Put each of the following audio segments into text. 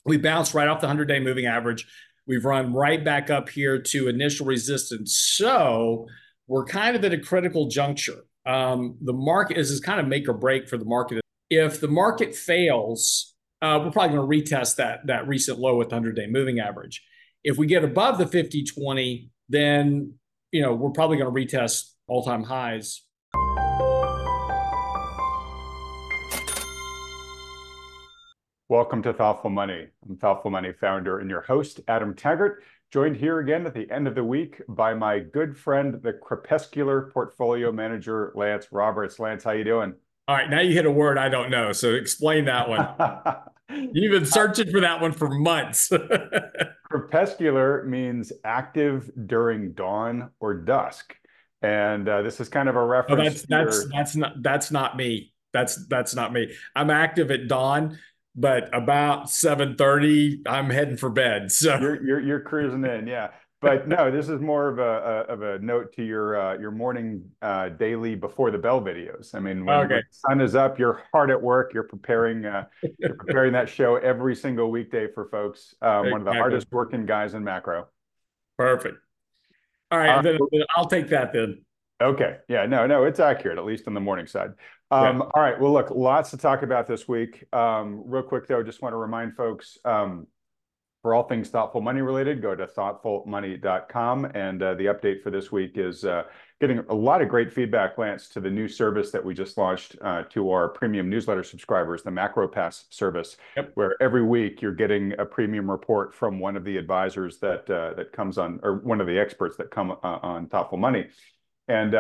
We bounced right off the 100-day moving average. We've run right back up here to initial resistance. So we're kind of at a critical juncture. The market is kind of make or break for the market. If the market fails, we're probably going to retest that recent low with the 100-day moving average. If we get above the 50-20, then we're probably going to retest all-time highs. Welcome to Thoughtful Money. I'm Thoughtful Money founder and your host, Adam Taggart, joined here again at the end of the week by my good friend, the crepuscular portfolio manager, Lance Roberts. Lance, how you doing? All right, now you hit a word I don't know, so explain that one. You've been searching for that one for months. Crepuscular means active during dawn or dusk. And this is kind of a Oh, reference to your that's not me. That's not me. I'm active at dawn, but about 7:30, I'm heading for bed. So you're cruising in, yeah. But no, this is more of a note to your morning daily before the bell videos. I mean, when okay, the sun is up, you're hard at work. You're preparing that show every single weekday for folks. One of the exactly. hardest working guys in macro. Perfect. All right, All then right. I'll take that then. Okay. Yeah, no, it's accurate, at least on the morning side. Yeah. All right. Well, look, lots to talk about this week. Real quick, though, just want to remind folks, for all things thoughtful money related, go to thoughtfulmoney.com. And the update for this week is getting a lot of great feedback, Lance, to the new service that we just launched to our premium newsletter subscribers, the Macro Pass service, Yep. where every week you're getting a premium report from one of the advisors that comes on, or one of the experts that come on Thoughtful Money. And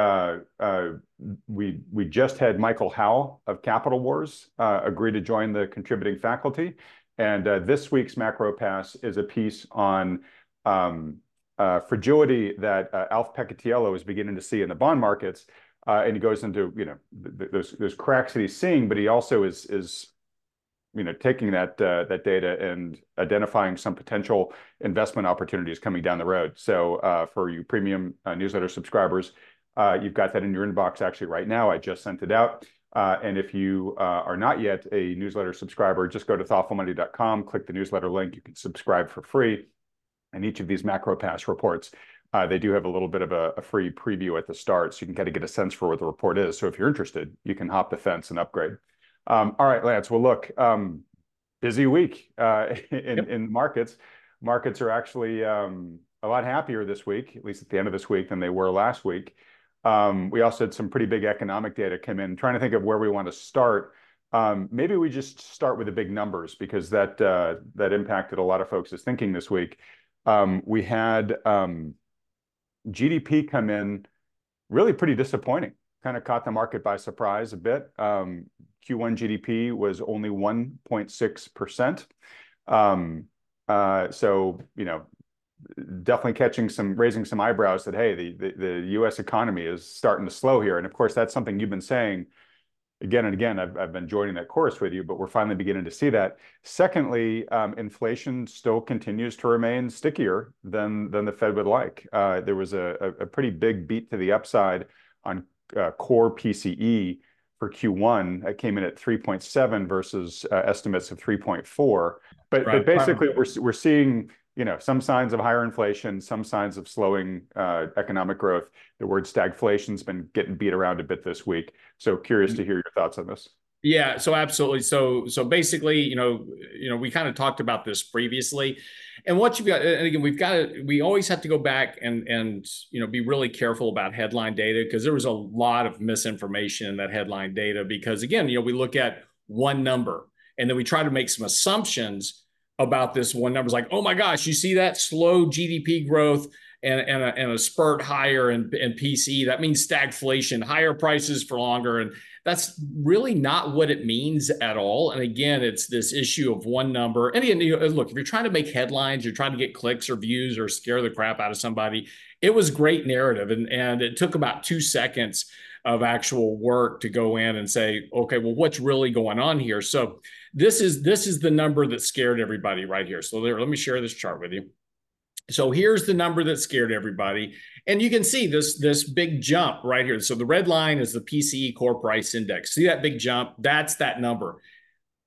we just had Michael Howell of Capital Wars agree to join the contributing faculty. And this week's Macro Pass is a piece on fragility that Alf Peccatiello is beginning to see in the bond markets. And he goes into those cracks that he's seeing, but he also is taking that data and identifying some potential investment opportunities coming down the road. So for you premium newsletter subscribers, you've got that in your inbox actually right now. I just sent it out. And if you are not yet a newsletter subscriber, just go to thoughtfulmoney.com, click the newsletter link. You can subscribe for free. And each of these Macro Pass reports, they do have a little bit of a free preview at the start, so you can kind of get a sense for what the report is. So if you're interested, you can hop the fence and upgrade. All right, Lance. Well, look, busy week in markets. Markets are actually a lot happier this week, at least at the end of this week, than they were last week. We also had some pretty big economic data come in. Trying to think of where we want to start. Maybe we just start with the big numbers because that impacted a lot of folks' thinking this week. We had GDP come in really pretty disappointing. Kind of caught the market by surprise a bit. Q1 GDP was only 1.6%. So, definitely raising some eyebrows that, hey, the U.S. economy is starting to slow here. And of course, that's something you've been saying again and again. I've been joining that chorus with you, but we're finally beginning to see that. Secondly, inflation still continues to remain stickier than the Fed would like. There was a pretty big beat to the upside on core PCE for Q1. It came in at 3.7 versus estimates of 3.4. But basically, we're seeing some signs of higher inflation, some signs of slowing economic growth. The word stagflation's been getting beat around a bit this week. So curious to hear your thoughts on this. Yeah, so absolutely. So basically, we kind of talked about this previously. And what you've got, and again, we always have to go back and be really careful about headline data because there was a lot of misinformation in that headline data because again, we look at one number and then we try to make some assumptions about this one number. It's like, oh my gosh, you see that slow GDP growth and a spurt higher in PCE. That means stagflation, higher prices for longer. And that's really not what it means at all. And again, it's this issue of one number. And again, look, if you're trying to make headlines, you're trying to get clicks or views or scare the crap out of somebody, it was great narrative. And it took about 2 seconds of actual work to go in and say, okay, well, what's really going on here? So this is the number that scared everybody right here. So let me share this chart with you. So here's the number that scared everybody. And you can see this big jump right here. So the red line is the PCE core price index. See that big jump? That's that number.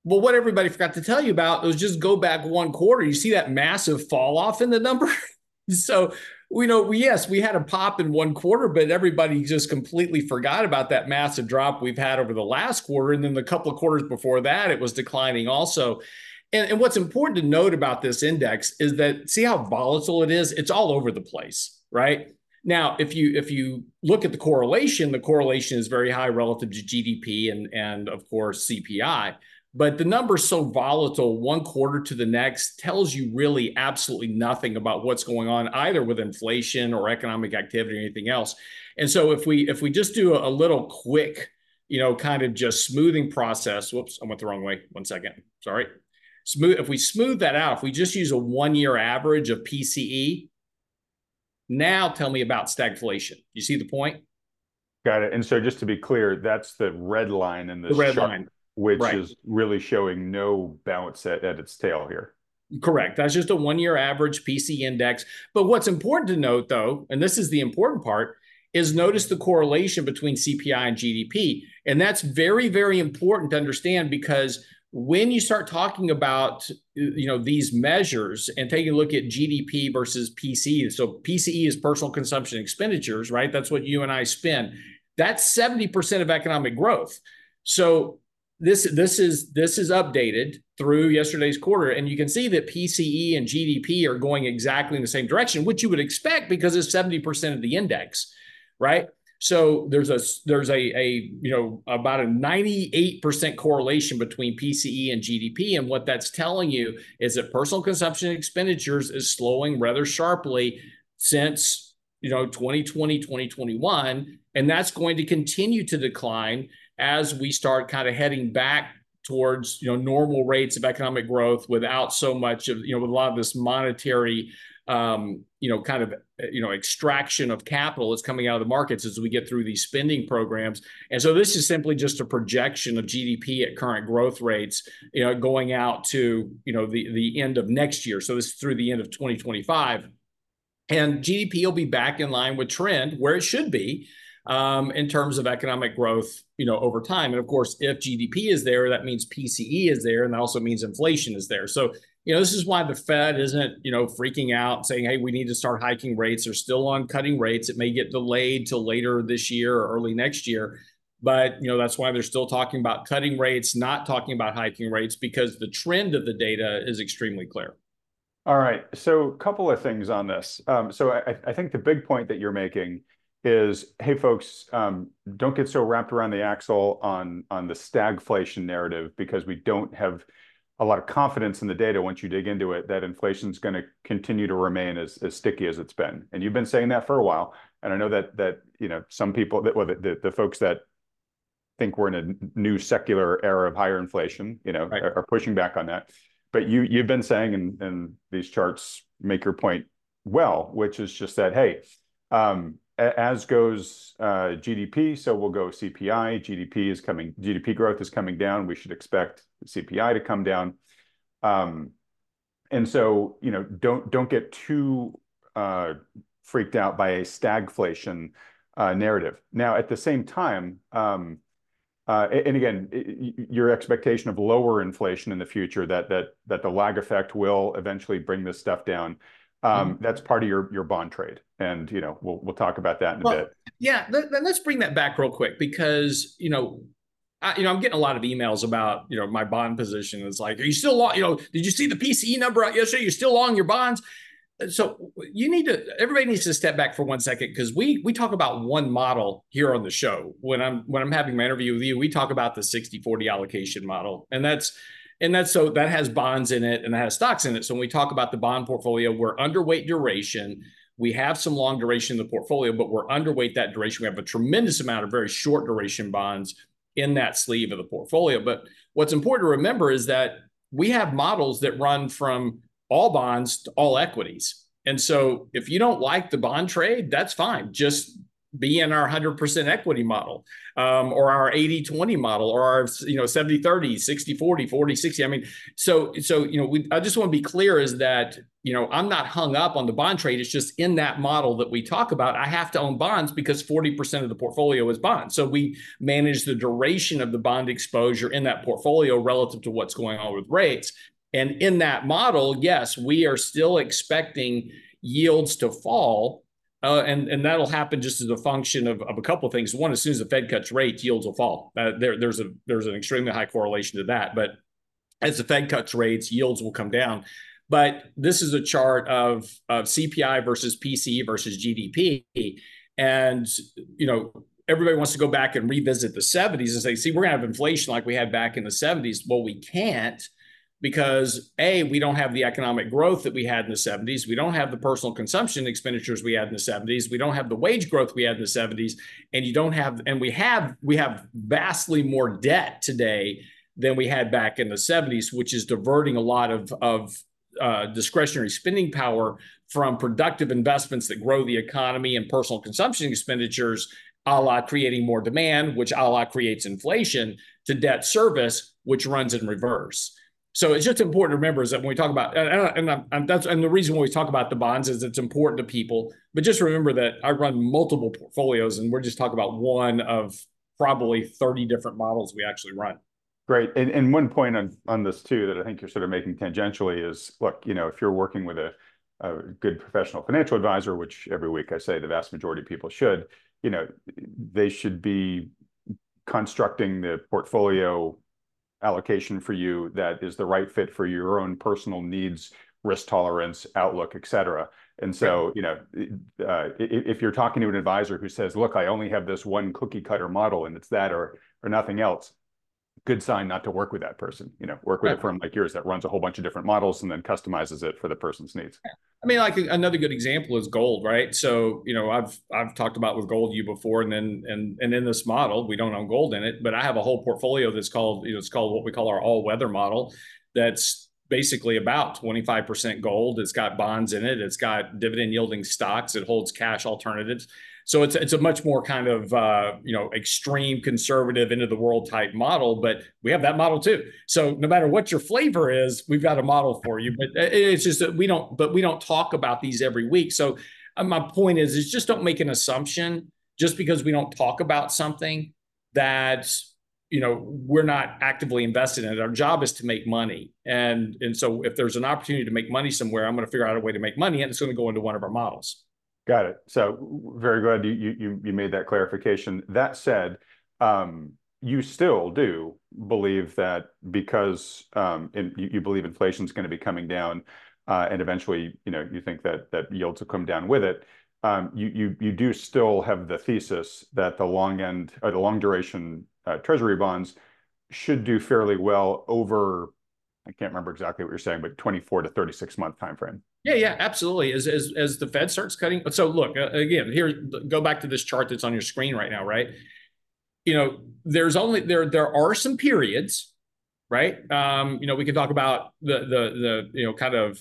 Well, what everybody forgot to tell you about was just go back one quarter. You see that massive fall off in the number. So we know yes, we had a pop in one quarter, but everybody just completely forgot about that massive drop we've had over the last quarter. And then the couple of quarters before that, it was declining also. And what's important to note about this index is that see how volatile it is? It's all over the place, right? Now, if you look at the correlation is very high relative to GDP and of course CPI. But the number's so volatile, one quarter to the next tells you really absolutely nothing about what's going on either with inflation or economic activity or anything else. And so if we just do a little quick, kind of just smoothing process. Whoops, I went the wrong way. 1 second. Sorry. If we smooth that out, if we just use a 1-year average of PCE, now tell me about stagflation. You see the point? Got it. And so just to be clear, that's the red line in this The red chart, line. which Right. is really showing no bounce at its tail here. Correct. That's just a 1-year average PC index. But what's important to note, though, and this is the important part, is notice the correlation between CPI and GDP. And that's very, very important to understand because when you start talking about these measures and taking a look at GDP versus PCE, so PCE is personal consumption expenditures, right? That's what you and I spend. That's 70% of economic growth. So this is updated through yesterday's quarter, and you can see that PCE and GDP are going exactly in the same direction, which you would expect because it's 70% of the index, right? So there's about a 98% correlation between PCE and GDP, and what that's telling you is that personal consumption expenditures is slowing rather sharply since 2020, 2021, and that's going to continue to decline as we start kind of heading back towards normal rates of economic growth without so much of with a lot of this monetary kind of extraction of capital that's coming out of the markets as we get through these spending programs. And so this is simply just a projection of GDP at current growth rates, going out to the end of next year. So this is through the end of 2025, and GDP will be back in line with trend where it should be. In terms of economic growth, over time. And of course, if GDP is there, that means PCE is there, and that also means inflation is there. So, this is why the Fed isn't, freaking out saying, hey, we need to start hiking rates. They're still on cutting rates. It may get delayed till later this year or early next year. But, that's why they're still talking about cutting rates, not talking about hiking rates, because the trend of the data is extremely clear. All right. So a couple of things on this. So I think the big point that you're making is, hey, folks, don't get so wrapped around the axle on the stagflation narrative, because we don't have a lot of confidence in the data once you dig into it that inflation is going to continue to remain as sticky as it's been. And you've been saying that for a while. And I know that some people the folks that think we're in a new secular era of higher inflation, Right. are pushing back on that. But you've been saying, and these charts make your point well, which is just that, hey, as goes GDP, so we'll go CPI. GDP growth is coming down. We should expect CPI to come down. And so, don't get too freaked out by a stagflation narrative. Now, at the same time, and again, your expectation of lower inflation in the future, that the lag effect will eventually bring this stuff down. That's part of your bond trade, and we'll talk about that in a bit. Yeah, then let's bring that back real quick, because I'm getting a lot of emails about my bond position. It's like, are you still long? Did you see the PCE number out yesterday? You're still long your bonds. So everybody needs to step back for 1 second, because we talk about one model here on the show. When I'm having my interview with you, we talk about the 60-40 allocation model, and that's so that has bonds in it and that has stocks in it. So when we talk about the bond portfolio, we're underweight duration. We have some long duration in the portfolio, but we're underweight that duration. We have a tremendous amount of very short duration bonds in that sleeve of the portfolio. But what's important to remember is that we have models that run from all bonds to all equities. And so if you don't like the bond trade, that's fine. Just be in our 100% equity model, or our 80-20 model, or our 70-30, 60-40, 40-60. I mean, so I just want to be clear is that I'm not hung up on the bond trade. It's just in that model that we talk about, I have to own bonds because 40% of the portfolio is bonds. So we manage the duration of the bond exposure in that portfolio relative to what's going on with rates. And in that model, yes, we are still expecting yields to fall. And that'll happen just as a function of a couple of things. One, as soon as the Fed cuts rates, yields will fall. There's an extremely high correlation to that. But as the Fed cuts rates, yields will come down. But this is a chart of CPI versus PCE versus GDP. And, everybody wants to go back and revisit the 70s and say, see, we're going to have inflation like we had back in the 70s. Well, we can't, because we don't have the economic growth that we had in the 70s. We don't have the personal consumption expenditures we had in the 70s. We don't have the wage growth we had in the 70s. And we have vastly more debt today than we had back in the 70s, which is diverting a lot of discretionary spending power from productive investments that grow the economy and personal consumption expenditures, a la creating more demand, which a la creates inflation, to debt service, which runs in reverse. So it's just important to remember is that when we talk about, and the reason why we talk about the bonds is it's important to people, but just remember that I run multiple portfolios and we're just talking about one of probably 30 different models we actually run. Great. And one point on this too, that I think you're sort of making tangentially is, look, if you're working with a good professional financial advisor, which every week I say the vast majority of people should, they should be constructing the portfolio allocation for you that is the right fit for your own personal needs, risk tolerance, outlook, et cetera. And so, if you're talking to an advisor who says, look, I only have this one cookie cutter model and it's that or nothing else, good sign not to work with that person. Work with a firm like yours that runs a whole bunch of different models and then customizes it for the person's needs. I mean, like another good example is gold, right? So, I've talked about with gold you before, and in this model, we don't own gold in it, but I have a whole portfolio that's called, it's called what we call our all weather model. That's basically about 25% gold. It's got bonds in it. It's got dividend yielding stocks. It holds cash alternatives. So it's a much more kind of extreme conservative into the world type model, but we have that model too. So no matter what your flavor is, we've got a model for you. But it's just that we don't talk about these every week. So my point is just don't make an assumption just because we don't talk about something that we're not actively invested in it. Our job is to make money, and so if there's an opportunity to make money somewhere, I'm going to figure out a way to make money, and it's going to go into one of our models. Got it. So very good. You made that clarification. That said, you still do believe that because you believe inflation is going to be coming down, and eventually, you think that yields will come down with it. You do still have the thesis that the long end or the long duration Treasury bonds should do fairly well over. I can't remember exactly what you're saying, but 24 to 36 month time frame. Yeah, absolutely. As the Fed starts cutting. So look, again, here, go back to this chart that's on your screen right now, right? There are some periods, right? We can talk about the kind of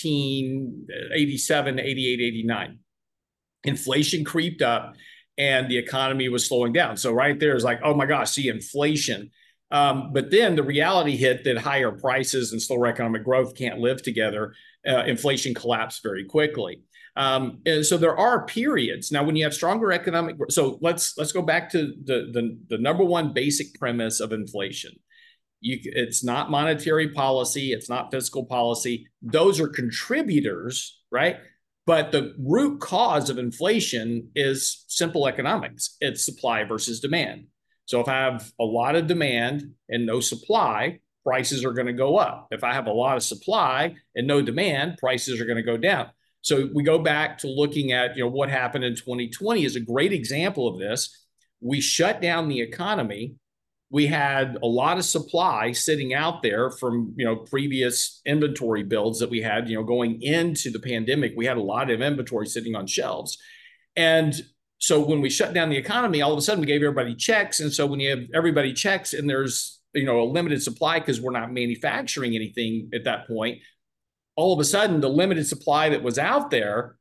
1987, 88, 89. Inflation creeped up and the economy was slowing down. So right there is like, oh my gosh, see inflation. But then the reality hit that higher prices and slower economic growth can't live together. Inflation collapsed very quickly. And so there are periods. Now, when you have stronger economic growth, so let's go back to the number one basic premise of inflation. It's not monetary policy. It's not fiscal policy. Those are contributors, right? But the root cause of inflation is simple economics. It's supply versus demand. So if I have a lot of demand and no supply, prices are going to go up. If I have a lot of supply and no demand, prices are going to go down. So we go back to looking at what happened in 2020 is a great example of this. We shut down the economy. We had a lot of supply sitting out there from previous inventory builds that we had going into the pandemic. We had a lot of inventory sitting on shelves. And so when we shut down the economy, all of a sudden we gave everybody checks. And so when you have everybody checks and there's a limited supply because we're not manufacturing anything at that point, all of a sudden the limited supply that was out there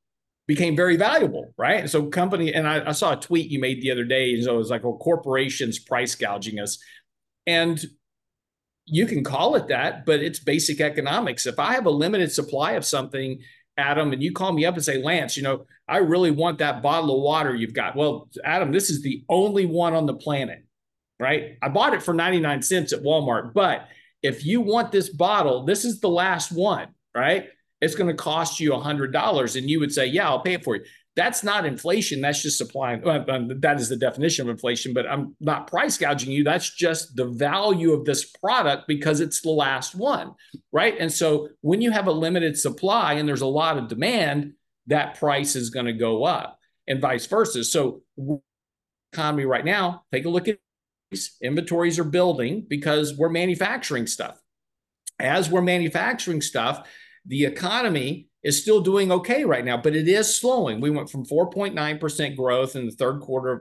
became very valuable, right? And so company, and I saw a tweet you made the other day, and so it was like, well, corporations price gouging us. And you can call it that, but it's basic economics. If I have a limited supply of something, Adam, and you call me up and say, Lance, I really want that bottle of water you've got. Well, Adam, this is the only one on the planet, right? I bought it for 99 cents at Walmart, but if you want this bottle, this is the last one, right? It's going to cost you $100. And you would say, yeah, I'll pay it for you. That's not inflation. That's just supply. That is the definition of inflation, but I'm not price gouging you. That's just the value of this product because it's the last one, right? And so when you have a limited supply and there's a lot of demand, that price is going to go up and vice versa. So economy right now, take a look at inventories are building because we're manufacturing stuff. As we're manufacturing stuff, the economy is still doing okay right now, but it is slowing. We went from 4.9% growth in the third quarter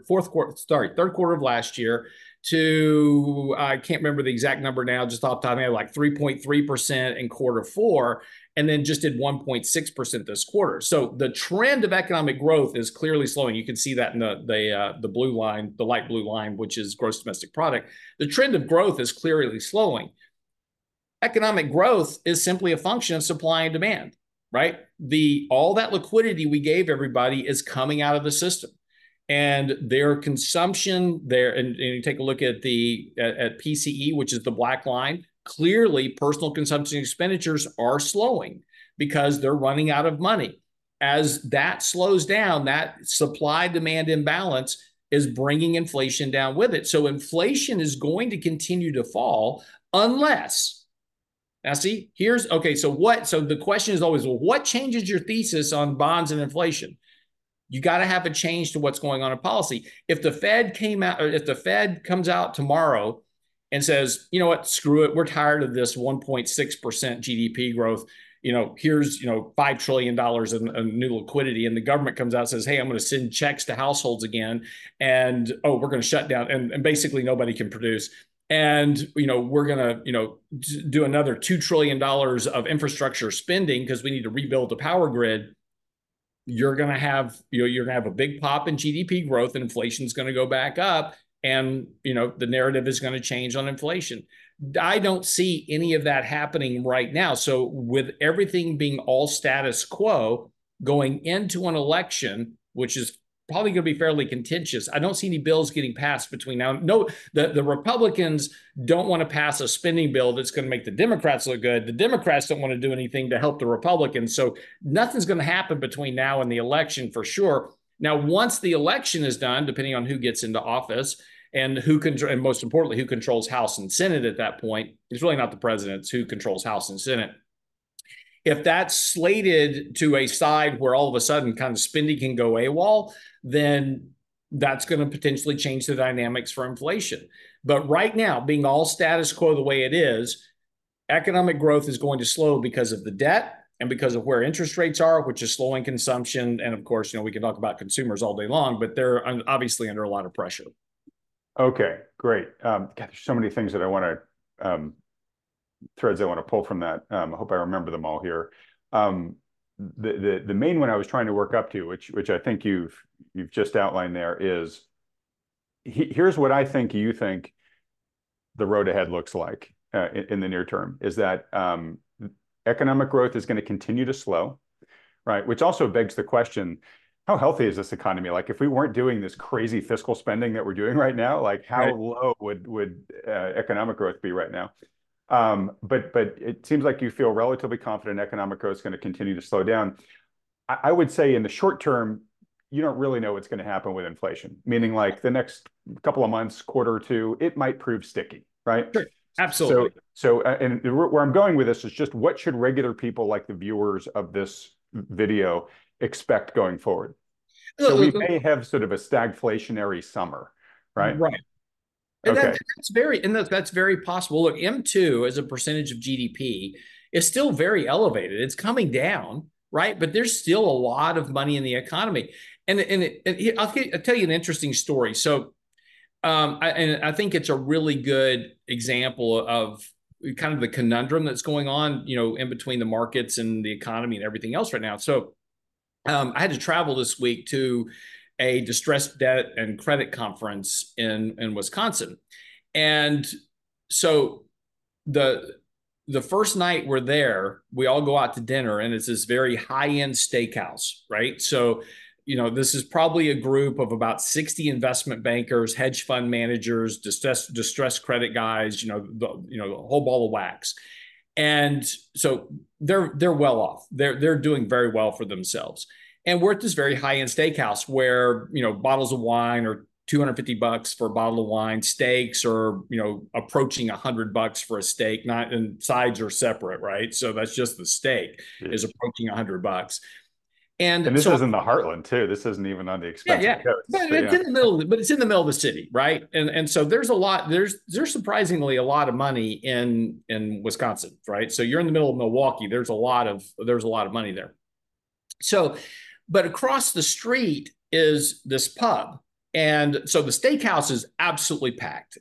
of last year to, I can't remember the exact number now, just off the top of my head, like 3.3% in quarter four, and then just did 1.6% this quarter. So the trend of economic growth is clearly slowing. You can see that in the blue line, the light blue line, which is gross domestic product. The trend of growth is clearly slowing. Economic growth is simply a function of supply and demand, right? All that liquidity we gave everybody is coming out of the system, and their consumption there. And you take a look at at PCE, which is the black line. Clearly, personal consumption expenditures are slowing because they're running out of money. As that slows down, that supply-demand imbalance is bringing inflation down with it. So inflation is going to continue to fall unless. Now, see, so the question is always, well, what changes your thesis on bonds and inflation? You got to have a change to what's going on in policy. If the Fed comes out tomorrow and says, you know what, screw it, we're tired of this 1.6% GDP growth. Here's $5 trillion in new liquidity, and the government comes out and says, hey, I'm going to send checks to households again, and we're going to shut down, and basically nobody can produce. And we're going to do another $2 trillion of infrastructure spending because we need to rebuild the power grid. You're going to have a big pop in GDP growth, and inflation is going to go back up, and the narrative is going to change on inflation. I don't see any of that happening right now. So with everything being all status quo going into an election, which is probably going to be fairly contentious, I don't see any bills getting passed between now. No, the Republicans don't want to pass a spending bill that's going to make the Democrats look good. The Democrats don't want to do anything to help the Republicans. So nothing's going to happen between now and the election for sure. Now, once the election is done, depending on who gets into office and and most importantly, who controls House and Senate at that point, it's really not the president, it's who controls House and Senate. If that's slated to a side where all of a sudden kind of spending can go AWOL, then that's going to potentially change the dynamics for inflation. But right now, being all status quo the way it is, economic growth is going to slow because of the debt and because of where interest rates are, which is slowing consumption. And of course, we can talk about consumers all day long, but they're obviously under a lot of pressure. Okay, great. God, there's so many things that I want to threads I want to pull from that. I hope I remember them all here. The main one I was trying to work up to, which I think you've just outlined there, is here's what I think you think the road ahead looks like in the near term, is that economic growth is going to continue to slow, right? Which also begs the question, how healthy is this economy? Like, if we weren't doing this crazy fiscal spending that we're doing right now, like how low would economic growth be right now? But it seems like you feel relatively confident economic growth is going to continue to slow down. I would say in the short term, you don't really know what's going to happen with inflation, meaning like the next couple of months, quarter or two, it might prove sticky, right? Sure. Absolutely. And where I'm going with this is just, what should regular people like the viewers of this video expect going forward? So we may have sort of a stagflationary summer, right? Right. And okay. That's very possible. Look, M2 as a percentage of GDP is still very elevated. It's coming down, right? But there's still a lot of money in the economy. And I'll tell you an interesting story. So I think it's a really good example of kind of the conundrum that's going on, in between the markets and the economy and everything else right now. So I had to travel this week to a distressed debt and credit conference in Wisconsin. And so the the first night we're there, we all go out to dinner, and it's this very high-end steakhouse, right? So, this is probably a group of about 60 investment bankers, hedge fund managers, distressed credit guys, the whole ball of wax. And so they're well off. They're doing very well for themselves. And we're at this very high-end steakhouse where, bottles of wine are $250 for a bottle of wine. Steaks are, approaching $100 for a steak. Not and sides are separate, right? So that's just the steak is approaching $100. And And this so is in the heartland too. This isn't even on the yeah, expensive yeah, coast. but So, it's yeah. in the middle. But it's in the middle of the city, right? And so there's a lot. There's surprisingly a lot of money in Wisconsin, right? So you're in the middle of Milwaukee. There's a lot of money there. So, but across the street is this pub. And so the steakhouse is absolutely packed.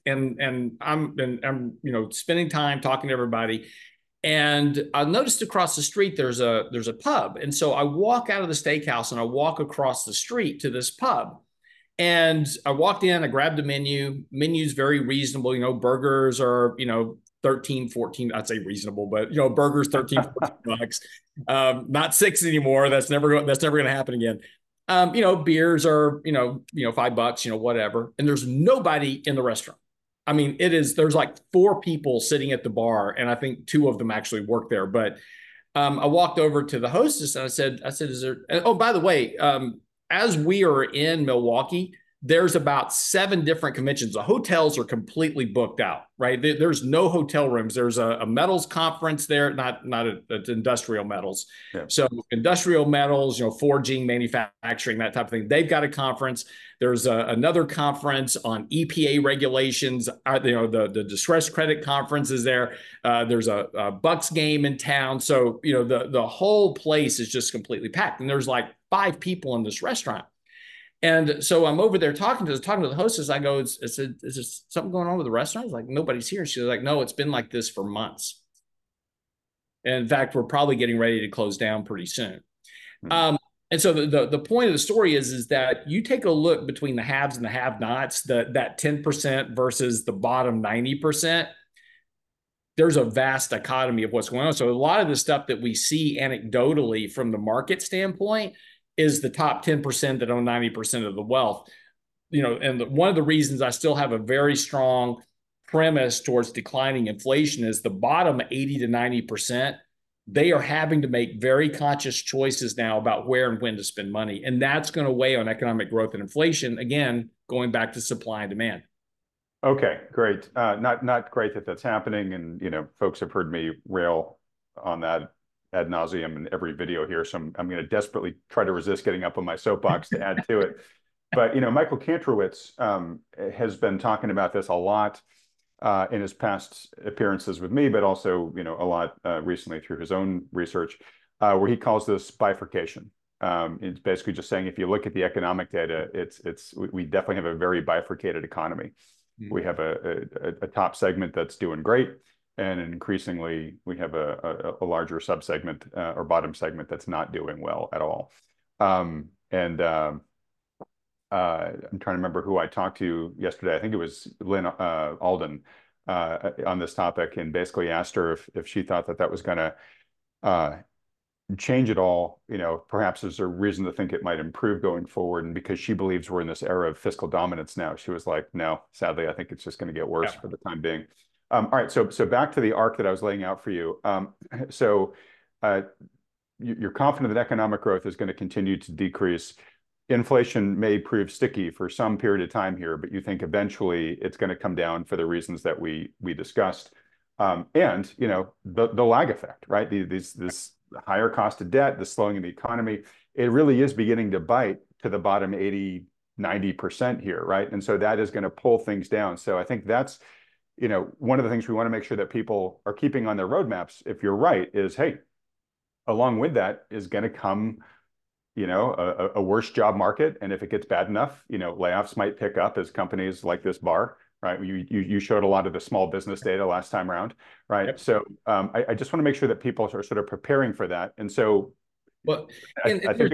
And I'm spending time talking to everybody. And I noticed across the street there's a pub. And so I walk out of the steakhouse and I walk across the street to this pub. And I walked in, I grabbed the menu. Menu's very reasonable. Burgers are, 13, 14, I'd say reasonable, but burgers 13, 14 bucks. Not six anymore. That's never gonna happen again. Beers are, $5, whatever. And there's nobody in the restaurant. I mean, there's like four people sitting at the bar, and I think two of them actually work there. But I walked over to the hostess and I said, is there, oh, by the way, as we are in Milwaukee, there's about 7 different conventions. The hotels are completely booked out, right? There's no hotel rooms. There's a metals conference there, it's industrial metals. Yeah. So industrial metals, forging, manufacturing, that type of thing. They've got a conference. There's another conference on EPA regulations. The distressed credit conference is there. There's a Bucks game in town. So, the whole place is just completely packed. And there's like 5 people in this restaurant. And so I'm over there talking to the hostess. I go, is there something going on with the restaurant? It's like, nobody's here. She's like, no, it's been like this for months. And in fact, we're probably getting ready to close down pretty soon. Hmm. And so the point of the story is that you take a look between the haves and the have-nots, that 10% versus the bottom 90%. There's a vast dichotomy of what's going on. So a lot of the stuff that we see anecdotally from the market standpoint is the top 10% that own 90% of the wealth. And one of the reasons I still have a very strong premise towards declining inflation is the bottom 80 to 90%. They are having to make very conscious choices now about where and when to spend money. And that's going to weigh on economic growth and inflation. Again, going back to supply and demand. Okay, great. Not great that that's happening, and folks have heard me rail on that ad nauseum in every video here. So I'm going to desperately try to resist getting up on my soapbox to add to it. But Michael Kantrowitz has been talking about this a lot in his past appearances with me, but also a lot recently through his own research, where he calls this bifurcation. It's basically just saying if you look at the economic data, we definitely have a very bifurcated economy. We have a top segment that's doing great, and increasingly we have a larger subsegment or bottom segment that's not doing well at all. I'm trying to remember who I talked to yesterday. I think it was Lynn Alden on this topic, and basically asked her if she thought that was going to change at all. Perhaps there's a reason to think it might improve going forward. And because she believes we're in this era of fiscal dominance now, she was like, no, sadly, I think it's just going to get worse for the time being. All right, so back to the arc that I was laying out for you. You're confident that economic growth is going to continue to decrease. Inflation may prove sticky for some period of time here, but you think eventually it's going to come down for the reasons that we discussed. And the lag effect, right? This higher cost of debt, the slowing of the economy, it really is beginning to bite to the bottom 80, 90% here, right? And so that is going to pull things down. So I think that's, one of the things we want to make sure that people are keeping on their roadmaps, if you're right, is, hey, along with that is going to come, a worse job market. And if it gets bad enough, layoffs might pick up as companies like this bar, right? You showed a lot of the small business data last time around, right? Yep. So I just want to make sure that people are sort of preparing for that. And so, well, I think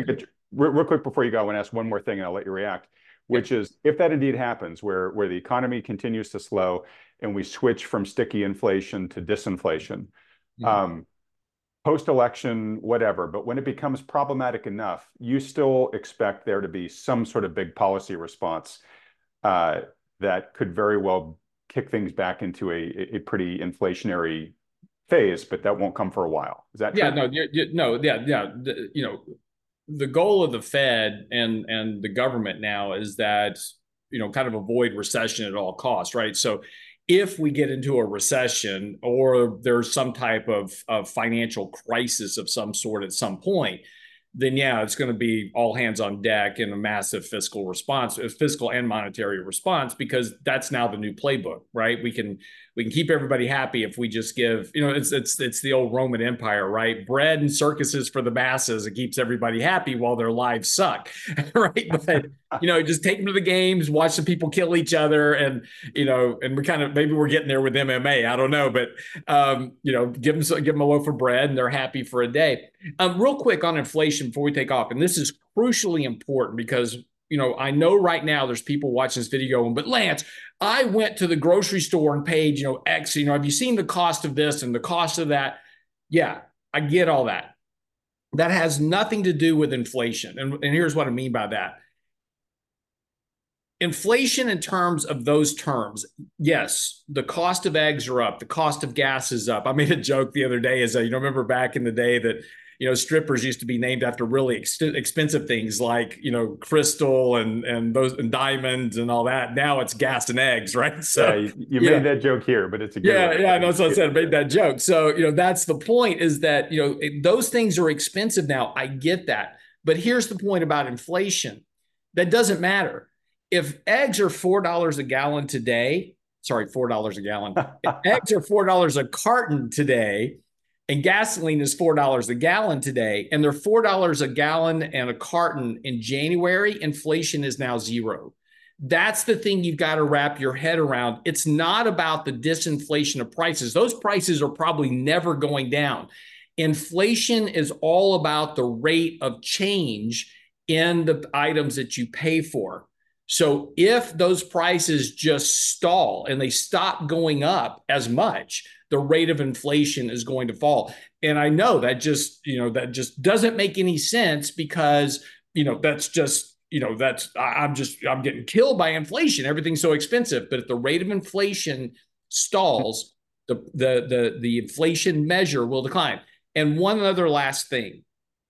real quick before you go, I want to ask one more thing and I'll let you react, Yeah. which is if that indeed happens, where the economy continues to slow and we switch from sticky inflation to disinflation, Mhm. post-election, whatever, but when it becomes problematic enough, you still expect there to be some sort of big policy response uh, that could very well kick things back into a pretty inflationary phase, but that won't come for a while. Is that Yeah, true? no, no, yeah, yeah. You know, the goal of the Fed and the government now is that, kind of avoid recession at all costs, right? So if we get into a recession or there's some type of financial crisis of some sort at some point, then yeah, it's going to be all hands on deck and a massive fiscal response, a fiscal and monetary response, because that's now the new playbook, right? We can keep everybody happy if we just give, it's the old Roman Empire, right? Bread and circuses for the masses. It keeps everybody happy while their lives suck, right? But just take them to the games, watch the people kill each other, and we kind of maybe we're getting there with MMA. I don't know, but give them a loaf of bread and they're happy for a day. Real quick on inflation before we take off, and this is crucially important because I know right now there's people watching this video going, but Lance, I went to the grocery store and paid, X, have you seen the cost of this and the cost of that? Yeah, I get all that. That has nothing to do with inflation. And here's what I mean by that. Inflation in terms of those terms, yes, the cost of eggs are up, the cost of gas is up. I made a joke the other day as remember back in the day that strippers used to be named after really expensive things like crystal and those and diamonds and all that. Now it's gas and eggs, right? Yeah, So you made yeah, that joke here, but it's a good yeah, one. yeah. No, so I said I made that joke. So that's the point is that those things are expensive now. I get that, but here's the point about inflation. That doesn't matter if eggs are $4 a gallon today, sorry, $4 a gallon. If eggs are $4 a carton today, and gasoline is $4 a gallon today, and they're $4 a gallon and a carton in January, inflation is now zero. That's the thing you've got to wrap your head around. It's not about the disinflation of prices. Those prices are probably never going down. Inflation is all about the rate of change in the items that you pay for. So if those prices just stall and they stop going up as much, the rate of inflation is going to fall. And I know that just doesn't make any sense because, that's just, I'm getting killed by inflation. Everything's so expensive. But if the rate of inflation stalls, the inflation measure will decline. And one other last thing.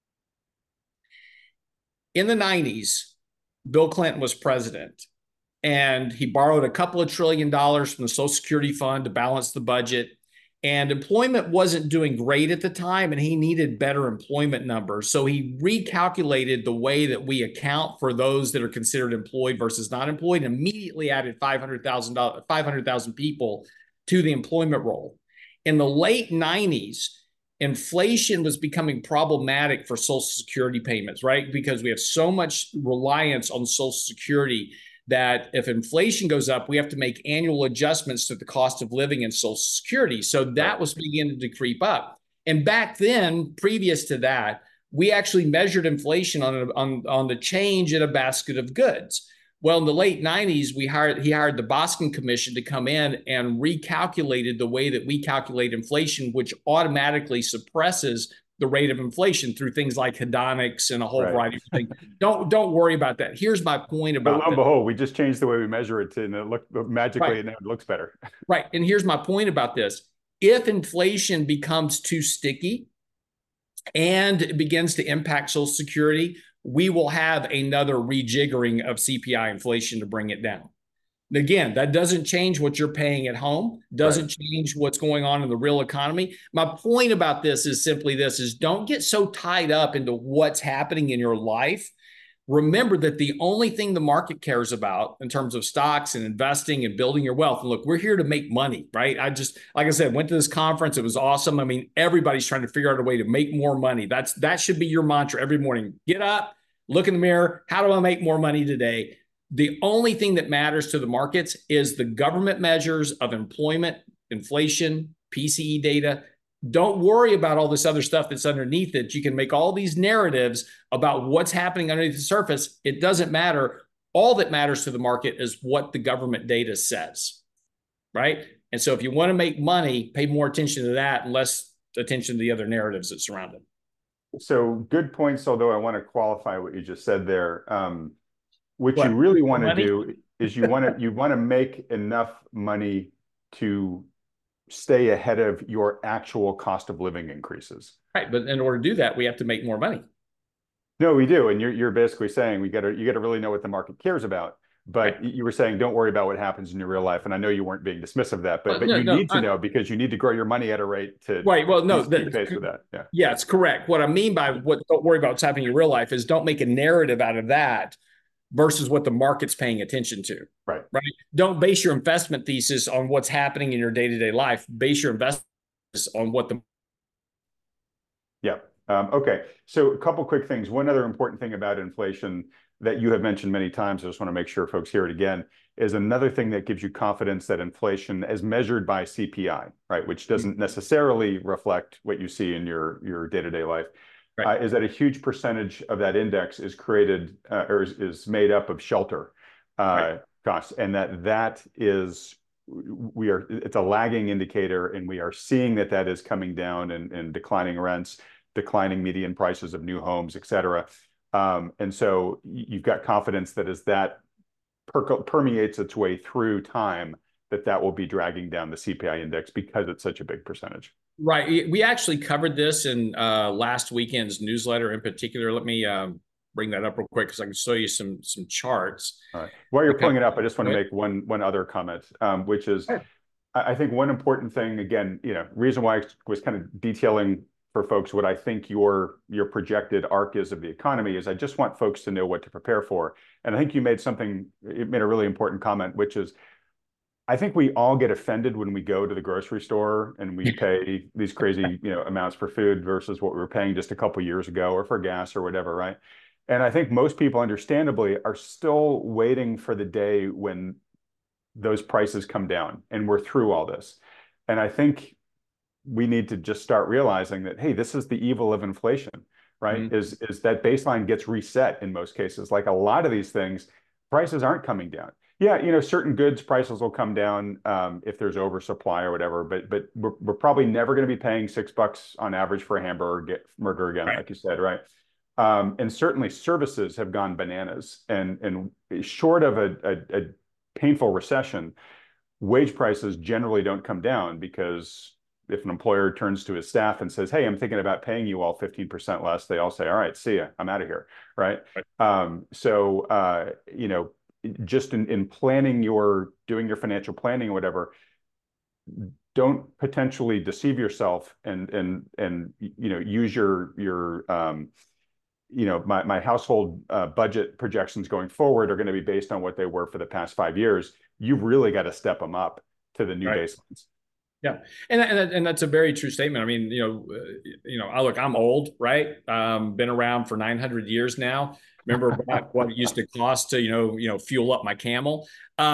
In the 90s, Bill Clinton was president, and he borrowed a couple of $1 trillion from the Social Security Fund to balance the budget. And employment wasn't doing great at the time, and he needed better employment numbers. So he recalculated the way that we account for those that are considered employed versus not employed, and immediately added 500,000 people to the employment roll. In the late 90s, inflation was becoming problematic for Social Security payments, right? Because we have so much reliance on Social Security that if inflation goes up, we have to make annual adjustments to the cost of living in Social Security. So that was beginning to creep up. And back then, previous to that, we actually measured inflation on the change in a basket of goods. Well, in the late 90s, he hired the Boston Commission to come in and recalculated the way that we calculate inflation, which automatically suppresses the rate of inflation through things like hedonics and a whole variety of things. Don't worry about that. Here's my point about lo and behold, we just changed the way we measure it, and it looked magically, and it looks better. Right. And here's my point about this. If inflation becomes too sticky and it begins to impact Social Security, we will have another rejiggering of CPI inflation to bring it down. Again, that doesn't change what you're paying at home, doesn't change what's going on in the real economy. My point about this is simply this, is don't get so tied up into what's happening in your life. Remember that the only thing the market cares about in terms of stocks and investing and building your wealth, and look, we're here to make money, right? Like I said, went to this conference. It was awesome. I mean, everybody's trying to figure out a way to make more money. That should be your mantra every morning. Get up, look in the mirror. How do I make more money today? The only thing that matters to the markets is the government measures of employment, inflation, PCE data. Don't worry about all this other stuff that's underneath it. You can make all these narratives about what's happening underneath the surface. It doesn't matter. All that matters to the market is what the government data says, right? And so if you want to make money, pay more attention to that and less attention to the other narratives that surround it. So good points, although I want to qualify what you just said there. What you What? really want to Money? do is you want to make enough money to stay ahead of your actual cost of living increases. Right. But in order to do that, we have to make more money. No, we do, and you're basically saying you got to really know what the market cares about. Right. But you were saying don't worry about what happens in your real life, and I know you weren't being dismissive of that, but No, you no. need to know because you need to grow your money at a rate to Right. Well, no, keep pace with that. Yeah. yeah, it's correct. What I mean by what don't worry about what's happening in real life is don't make a narrative out of that versus what the market's paying attention to. Right. Right. Don't base your investment thesis on what's happening in your day-to-day life. Base your investment on what the Yeah. Okay. So a couple quick things. One other important thing about inflation that you have mentioned many times, I just want to make sure folks hear it again, is another thing that gives you confidence that inflation, as measured by CPI, right, which doesn't necessarily reflect what you see in your day-to-day life, right. is that a huge percentage of that index is created or is made up of shelter Right. costs, and that is it's a lagging indicator, and we are seeing that is coming down and declining rents, declining median prices of new homes, et cetera. And so you've got confidence that as that permeates its way through time, that will be dragging down the CPI index because it's such a big percentage. Right. We actually covered this in last weekend's newsletter in particular. Let me bring that up real quick because I can show you some charts. All right. While you're pulling it up, I just want to Right. make one other comment, which is I think one important thing, again, reason why I was kind of detailing for folks what I think your projected arc is of the economy is I just want folks to know what to prepare for. And I think you made a really important comment, which is I think we all get offended when we go to the grocery store and we pay these crazy, amounts for food versus what we were paying just a couple years ago, or for gas or whatever, right? And I think most people, understandably, are still waiting for the day when those prices come down and we're through all this. And I think we need to just start realizing that, hey, this is the evil of inflation, right? Mm-hmm. Is that baseline gets reset in most cases. Like a lot of these things, prices aren't coming down. Yeah, certain goods prices will come down if there's oversupply or whatever, but we're probably never going to be paying $6 on average for a hamburger again, Right. like you said, right? And certainly services have gone bananas, and short of a painful recession, wage prices generally don't come down because if an employer turns to his staff and says, "Hey, I'm thinking about paying you all 15% less," they all say, "All right, see ya, I'm out of here," right? So just in planning doing your financial planning or whatever, don't potentially deceive yourself and use your my household budget projections going forward are going to be based on what they were for the past 5 years. You've really got to step them up to the new Right. baselines. Yeah, and that's a very true statement. I mean, I'm old, right? Been around for 900 years now. Remember back what it used to cost to, fuel up my camel.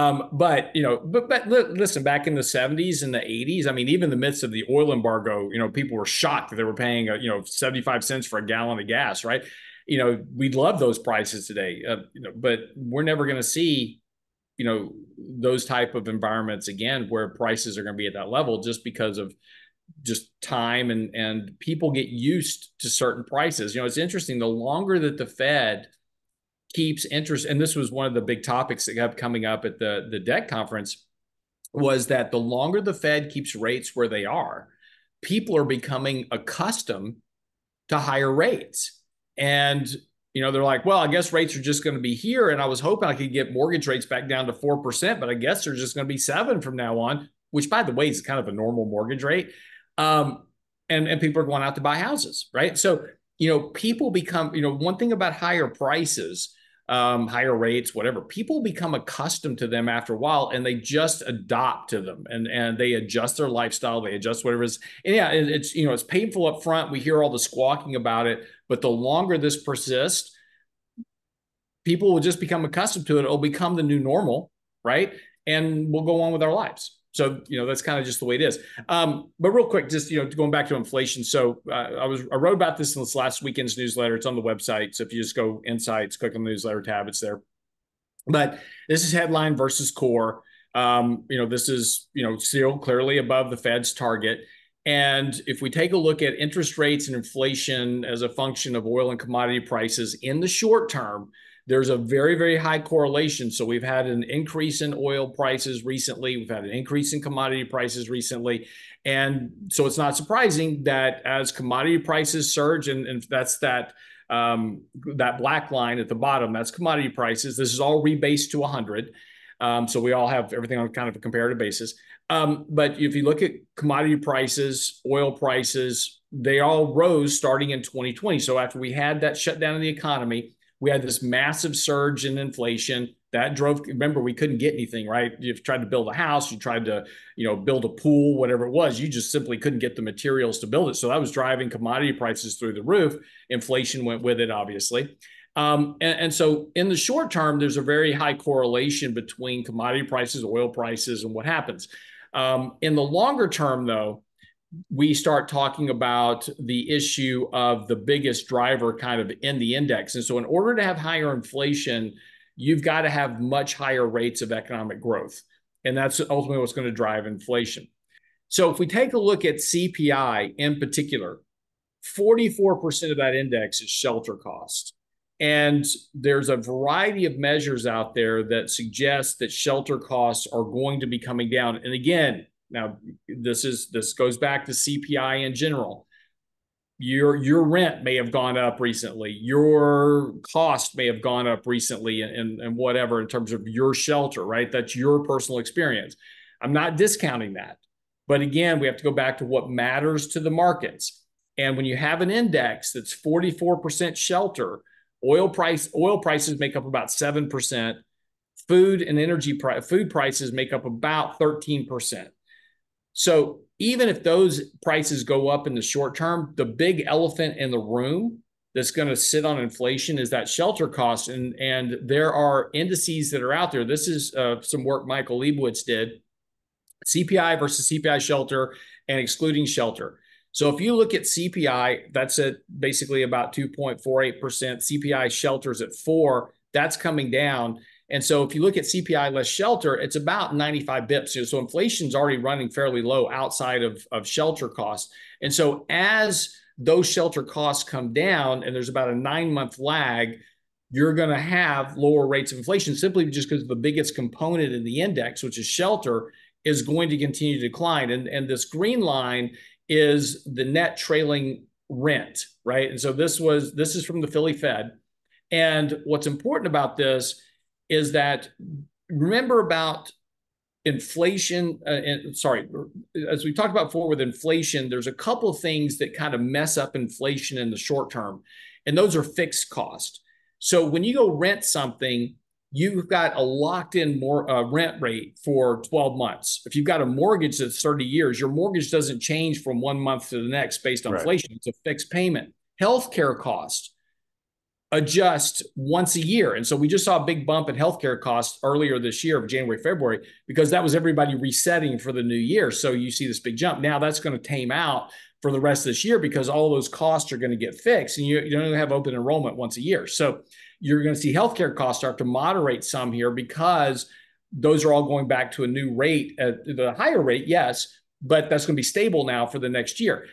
But listen, back in the 70s and the 80s, I mean, even in the midst of the oil embargo, people were shocked that they were paying, 75 cents for a gallon of gas, right? We'd love those prices today, but we're never going to see those type of environments again where prices are going to be at that level just because of just time and people get used to certain prices. It's interesting, the longer that the Fed keeps interest, and this was one of the big topics that kept coming up at the debt conference, was that the longer the Fed keeps rates where they are, people are becoming accustomed to higher rates. And they're like, well, I guess rates are just going to be here. And I was hoping I could get mortgage rates back down to 4%, but I guess they're just going to be 7% from now on, which, by the way, is kind of a normal mortgage rate. And people are going out to buy houses, right? So, people become, one thing about higher prices, higher rates, whatever, people become accustomed to them after a while, and they just adopt to them, and they adjust their lifestyle, they adjust whatever it is. And yeah, it's painful up front. We hear all the squawking about it, but the longer this persists, people will just become accustomed to it. It'll become the new normal, right? And we'll go on with our lives. So, that's kind of just the way it is. But real quick, just, going back to inflation. So I wrote about this in this last weekend's newsletter. It's on the website. So if you just go Insights, click on the newsletter tab, it's there. But this is headline versus core. This is, still clearly above the Fed's target. And if we take a look at interest rates and inflation as a function of oil and commodity prices in the short term, there's a very, very high correlation. So we've had an increase in oil prices recently. We've had an increase in commodity prices recently. And so it's not surprising that as commodity prices surge, and that's that black line at the bottom, that's commodity prices. This is all rebased to 100. So we all have everything on kind of a comparative basis. But if you look at commodity prices, oil prices, they all rose starting in 2020. So after we had that shutdown of the economy, we had this massive surge in inflation that drove, remember, we couldn't get anything, right? You tried to build a house, you tried to, build a pool, whatever it was, you just simply couldn't get the materials to build it. So that was driving commodity prices through the roof. Inflation went with it, obviously. And so in the short term, there's a very high correlation between commodity prices, oil prices, and what happens. In the longer term, though, we start talking about the issue of the biggest driver kind of in the index. And so in order to have higher inflation, you've got to have much higher rates of economic growth. And that's ultimately what's going to drive inflation. So if we take a look at CPI in particular, 44% of that index is shelter cost. And there's a variety of measures out there that suggest that shelter costs are going to be coming down. And again, now this goes back to CPI in general. Your rent may have gone up recently. Your cost may have gone up recently, and whatever in terms of your shelter, right? That's your personal experience. I'm not discounting that, but again, we have to go back to what matters to the markets. And when you have an index that's 44% shelter, oil prices make up about 7%. Food prices make up about 13%. So even if those prices go up in the short term, the big elephant in the room that's going to sit on inflation is that shelter cost. And there are indices that are out there. This is some work Michael Leibowitz did, CPI versus CPI shelter and excluding shelter. So if you look at CPI, that's at basically about 2.48%. CPI shelters at 4%. That's coming down. And so if you look at CPI less shelter, it's about 95 bips. So inflation's already running fairly low outside of shelter costs. And so as those shelter costs come down, and there's about a 9-month lag, you're going to have lower rates of inflation simply just because the biggest component in the index, which is shelter, is going to continue to decline. And this green line is the net trailing rent, right? And so this is from the Philly Fed. And what's important about this is that, remember about inflation, as we talked about before with inflation, there's a couple of things that kind of mess up inflation in the short term, and those are fixed cost. So when you go rent something, you've got a locked-in rent rate for 12 months. If you've got a mortgage that's 30 years, your mortgage doesn't change from 1 month to the next based on inflation. It's a fixed payment. Healthcare costs adjust once a year. And so we just saw a big bump in healthcare costs earlier this year of January, February, because that was everybody resetting for the new year. So you see this big jump. Now that's going to tame out for the rest of this year because all those costs are going to get fixed, and you don't have open enrollment once a year. So you're going to see healthcare costs start to moderate some here because those are all going back to a new rate, the higher rate, yes, but that's going to be stable now for the next year.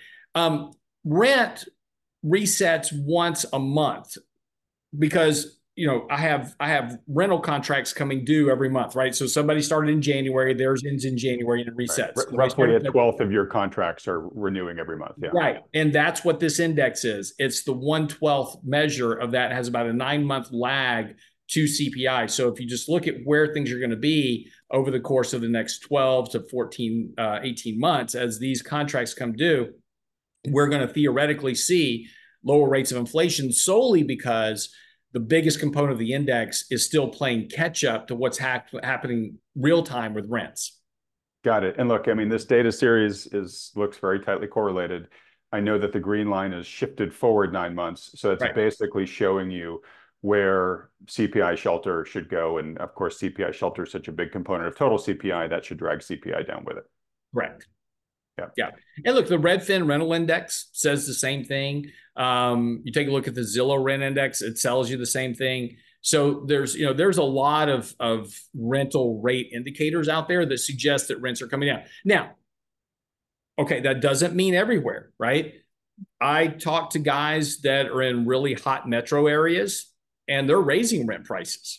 Rent resets once a month, because I have rental contracts coming due every month, right? So somebody started in January, theirs ends in January, and it resets. Right. Roughly a 12th of your contracts are renewing every month. Yeah. Right. And that's what this index is. It's the 1/12 measure of that. It has about a 9-month lag to CPI. So if you just look at where things are going to be over the course of the next 12 to 14, 18 months, as these contracts come due, we're going to theoretically see lower rates of inflation solely because the biggest component of the index is still playing catch up to what's happening real time with rents. Got it. And look, I mean, this data series looks very tightly correlated. I know that the green line is shifted forward 9 months. So it's basically showing you where CPI shelter should go. And of course, CPI shelter is such a big component of total CPI that should drag CPI down with it. Correct. Yeah. Yeah. And look, the Redfin rental index says the same thing. You take a look at the Zillow rent index, it tells you the same thing. So there's a lot of rental rate indicators out there that suggest that rents are coming down. Now, okay, that doesn't mean everywhere, right? I talk to guys that are in really hot metro areas and they're raising rent prices.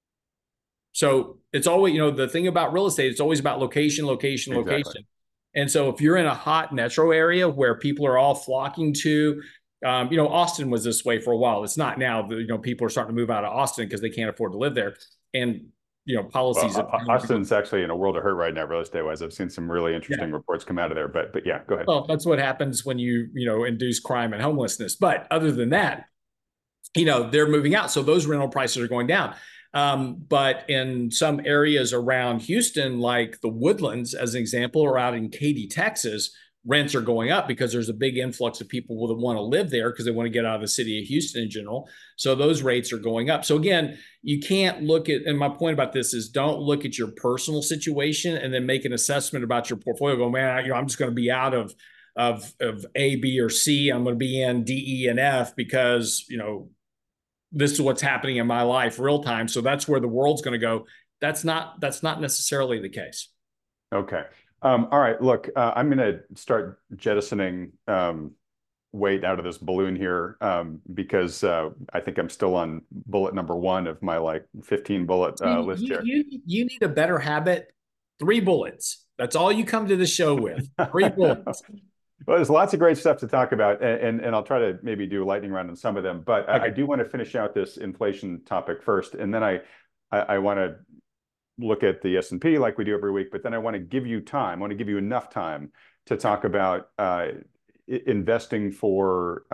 So it's always, the thing about real estate, it's always about location, location, Exactly. location. And so if you're in a hot metro area where people are all flocking to, Austin was this way for a while. It's not now. People are starting to move out of Austin because they can't afford to live there. And, policies. Well, Austin's actually in a world of hurt right now, real estate wise. I've seen some really interesting reports come out of there. But yeah, go ahead. Well, that's what happens when you induce crime and homelessness. But other than that, they're moving out. So those rental prices are going down. But in some areas around Houston, like the Woodlands, as an example, or out in Katy, Texas, rents are going up because there's a big influx of people that want to live there because they want to get out of the city of Houston in general. So those rates are going up. So again, you can't look at, and my point about this is don't look at your personal situation and then make an assessment about your portfolio. Go, man, I'm just going to be out of A, B, or C. I'm going to be in D, E, and F because, this is what's happening in my life real time. So that's where the world's going to go. That's not necessarily the case. Okay. All right. Look, I'm going to start jettisoning weight out of this balloon here because I think I'm still on bullet number 1 of my 15 bullet list here. You need a better habit. 3 bullets. That's all you come to the show with. 3 bullets. Well, there's lots of great stuff to talk about, and I'll try to maybe do a lightning round on some of them. But okay. I do want to finish out this inflation topic first, and then I want to look at the S&P like we do every week. But then I want to give you time. I want to give you enough time to talk about investing for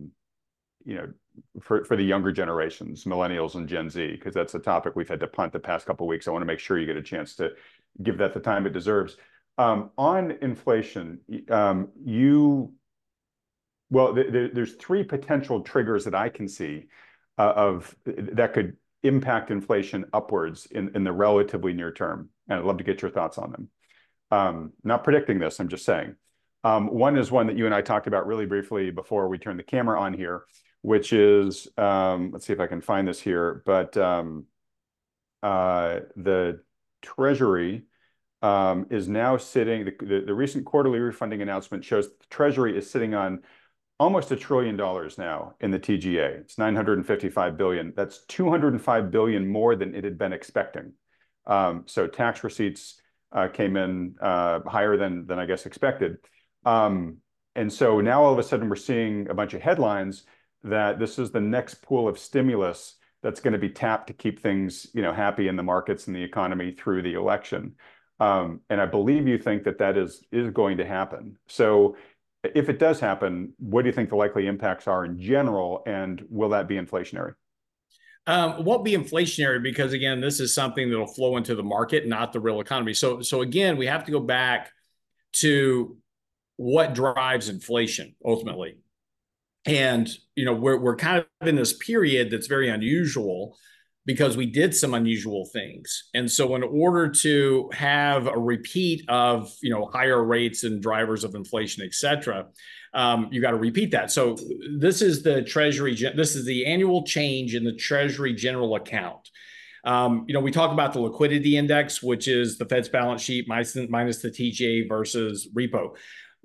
for the younger generations, millennials and Gen Z, because that's a topic we've had to punt the past couple of weeks. I want to make sure you get a chance to give that the time it deserves. On inflation, there's 3 potential triggers that I can see of that could impact inflation upwards in the relatively near term, and I'd love to get your thoughts on them. Not predicting this, I'm just saying. One is one that you and I talked about really briefly before we turned the camera on here, which is let's see if I can find this here, but the Treasury is now sitting, the recent quarterly refunding announcement shows the Treasury is sitting on almost $1 trillion now in the TGA. It's 955 billion. That's 205 billion more than it had been expecting. So tax receipts came in higher than I guess expected. And so now all of a sudden we're seeing a bunch of headlines that this is the next pool of stimulus that's going to be tapped to keep things, happy in the markets and the economy through the election. And I believe you think that is going to happen. So if it does happen, what do you think the likely impacts are in general, and will that be inflationary? It won't be inflationary because, again, this is something that will flow into the market, not the real economy. So again, we have to go back to what drives inflation ultimately. And, we're kind of in this period that's very unusual because we did some unusual things. And so in order to have a repeat of, higher rates and drivers of inflation, et cetera, you got to repeat that. So this is the Treasury, this is the annual change in the Treasury general account. We talk about the liquidity index, which is the Fed's balance sheet minus the TGA versus repo.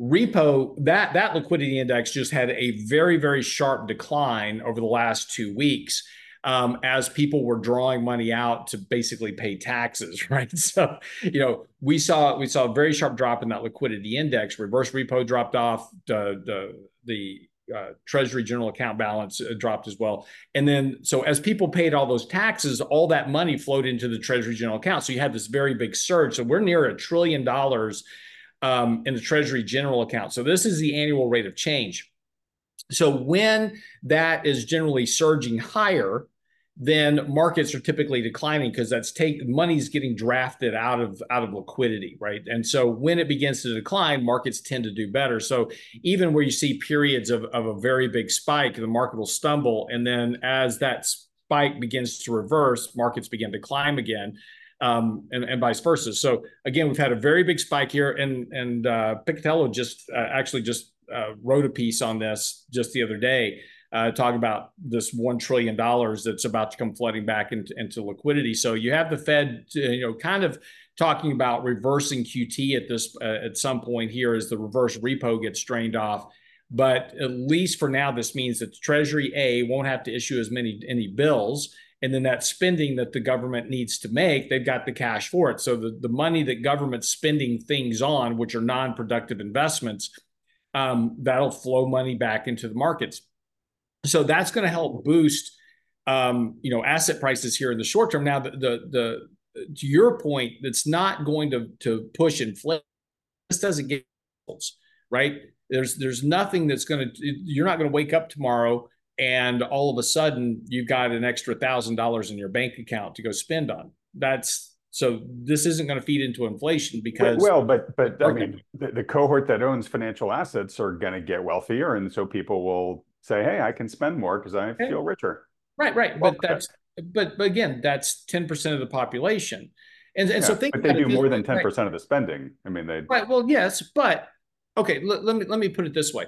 That liquidity index just had a very, very sharp decline over the last 2 weeks. As people were drawing money out to basically pay taxes, right? So, we saw a very sharp drop in that liquidity index. Reverse repo dropped off. The Treasury general account balance dropped as well. And then, so as people paid all those taxes, all that money flowed into the Treasury general account. So you had this very big surge. So we're near $1 trillion in the Treasury general account. So this is the annual rate of change. So when that is generally surging higher, then markets are typically declining because money's getting drafted out of liquidity, right? And so when it begins to decline, markets tend to do better. So even where you see periods of a very big spike, the market will stumble, and then as that spike begins to reverse, markets begin to climb again, and vice versa. So again, we've had a very big spike here, and Picatello just actually just wrote a piece on this just the other day, talking about this $1 trillion that's about to come flooding back into liquidity. So you have the Fed, kind of talking about reversing QT at some point here as the reverse repo gets drained off. But at least for now, this means that the Treasury won't have to issue any bills. And then that spending that the government needs to make, they've got the cash for it. So the money that government's spending things on, which are non-productive investments, that'll flow money back into the markets. So that's going to help boost, asset prices here in the short term. Now, to your point, that's not going to push inflation. This doesn't get right. There's nothing that's going to. You're not going to wake up tomorrow and all of a sudden you've got an extra $1,000 in your bank account to go spend on. So this isn't going to feed into inflation because but I mean the cohort that owns financial assets are going to get wealthier, and so people will say, hey, I can spend more because I feel richer. Right. But again, that's 10% of the population. And so think but they do more than 10% of the spending. I mean, right. Well, yes, but okay, let me put it this way.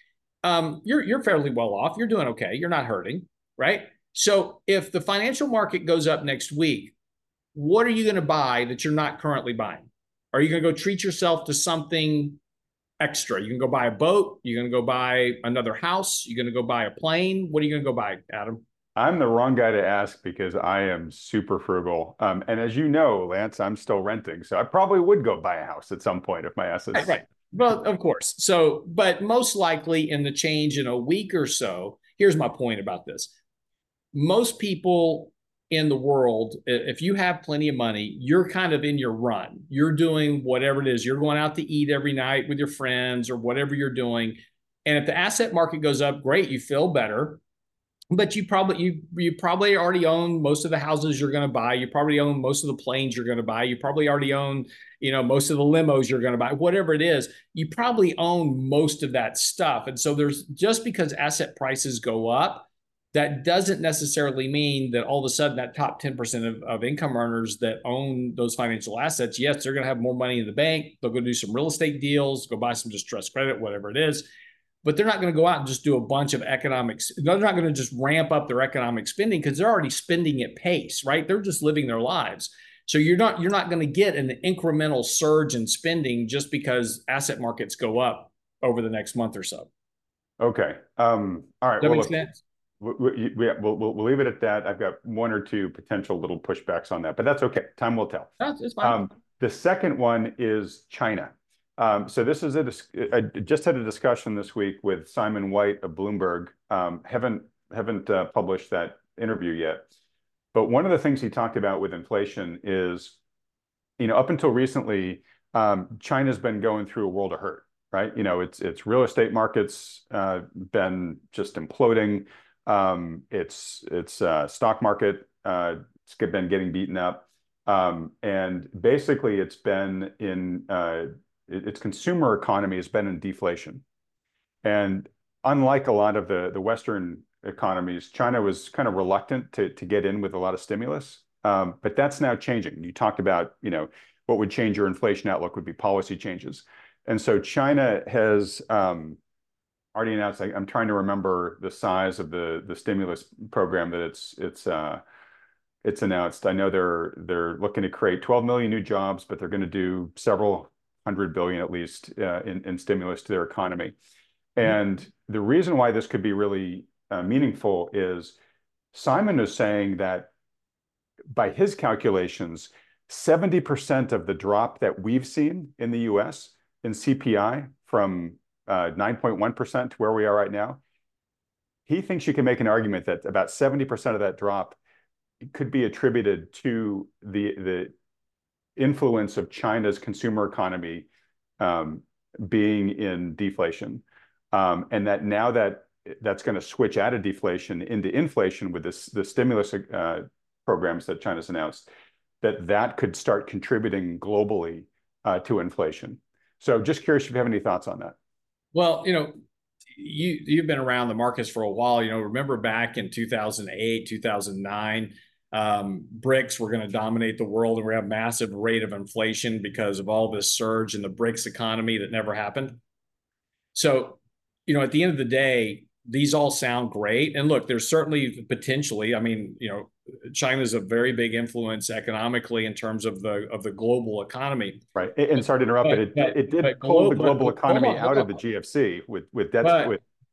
You're fairly well off. You're doing okay. You're not hurting, right? So if the financial market goes up next week, what are you going to buy that you're not currently buying? Are you going to go treat yourself to something extra? You can go buy a boat. You're going to go buy another house. You're going to go buy a plane. What are you going to go buy, Adam? I'm the wrong guy to ask because I am super frugal. And as you know, Lance, I'm still renting. So I probably would go buy a house at some point if my assets. Right. Well, of course. So, but most likely in the change in a week or so, here's my point about this. Most people in the world, if you have plenty of money, you're kind of in your run. You're doing whatever it is. You're going out to eat every night with your friends or whatever you're doing. And if the asset market goes up, great, you feel better. But you probably already own most of the houses you're going to buy. You probably own most of the planes you're going to buy. You probably already own, most of the limos you're going to buy. Whatever it is, you probably own most of that stuff. And so there's just because asset prices go up, that doesn't necessarily mean that all of a sudden that top 10% of income earners that own those financial assets, yes, they're going to have more money in the bank. They'll go do some real estate deals, go buy some distressed credit, whatever it is. But they're not going to go out and just do a bunch of economics. They're not going to just ramp up their economic spending because they're already spending at pace, right? They're just living their lives. So you're not going to get an incremental surge in spending just because asset markets go up over the next month or so. Okay. All right. That makes sense. We'll leave it at that. I've got one or two potential little pushbacks on that, but that's okay. Time will tell. It's fine. The second one is China. So this is I just had a discussion this week with Simon White of Bloomberg. Haven't published that interview yet. But one of the things he talked about with inflation is, up until recently, China's been going through a world of hurt, right? Its real estate markets been just imploding. Its stock market it's been getting beaten up, and basically it's been in its consumer economy has been in deflation. And unlike a lot of the Western economies, China was kind of reluctant to get in with a lot of stimulus. But that's now changing. You talked about, what would change your inflation outlook would be policy changes. And so China has already announced, I'm trying to remember the size of the stimulus program that it's announced. I know they're looking to create 12 million new jobs, but they're going to do several $100 billion at least in stimulus to their economy. And the reason why this could be really meaningful is Simon is saying that by his calculations, 70% of the drop that we've seen in the US in CPI from 9.1% to where we are right now, he thinks you can make an argument that about 70% of that drop could be attributed to the influence of China's consumer economy being in deflation, and that now that's going to switch out of deflation into inflation with the stimulus programs that China's announced, that could start contributing globally to inflation. So just curious if you have any thoughts on that. Well, you've been around the markets for a while. Remember back in 2008, 2009, BRICS were going to dominate the world, and we have massive rate of inflation because of all this surge in the BRICS economy that never happened. So, at the end of the day, these all sound great. And look, there's certainly potentially, I mean, China is a very big influence economically in terms of the global economy. Right. And sorry to interrupt, but it did pull the global economy out of the GFC with debt.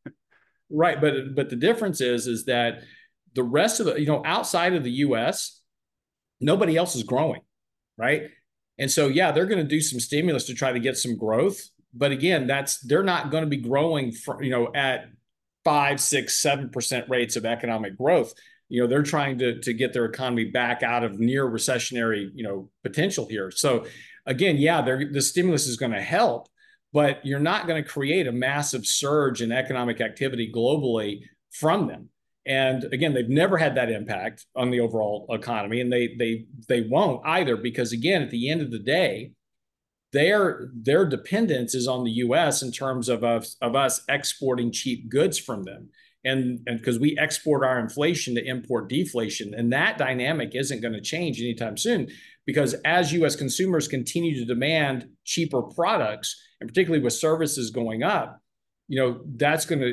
Right. But the difference is that the rest of outside of the US, nobody else is growing. Right. And so, yeah, they're going to do some stimulus to try to get some growth. But again, they're not going to be growing at 5, 6, 7% rates of economic growth. They're trying to get their economy back out of near recessionary, potential here. So again, yeah, the stimulus is going to help, but you're not going to create a massive surge in economic activity globally from them. And again, they've never had that impact on the overall economy, and they won't either, because again, at the end of the day, their dependence is on the U.S. in terms of us exporting cheap goods from them, and because we export our inflation to import deflation, and that dynamic isn't going to change anytime soon, because as U.S. consumers continue to demand cheaper products, and particularly with services going up, that's going to,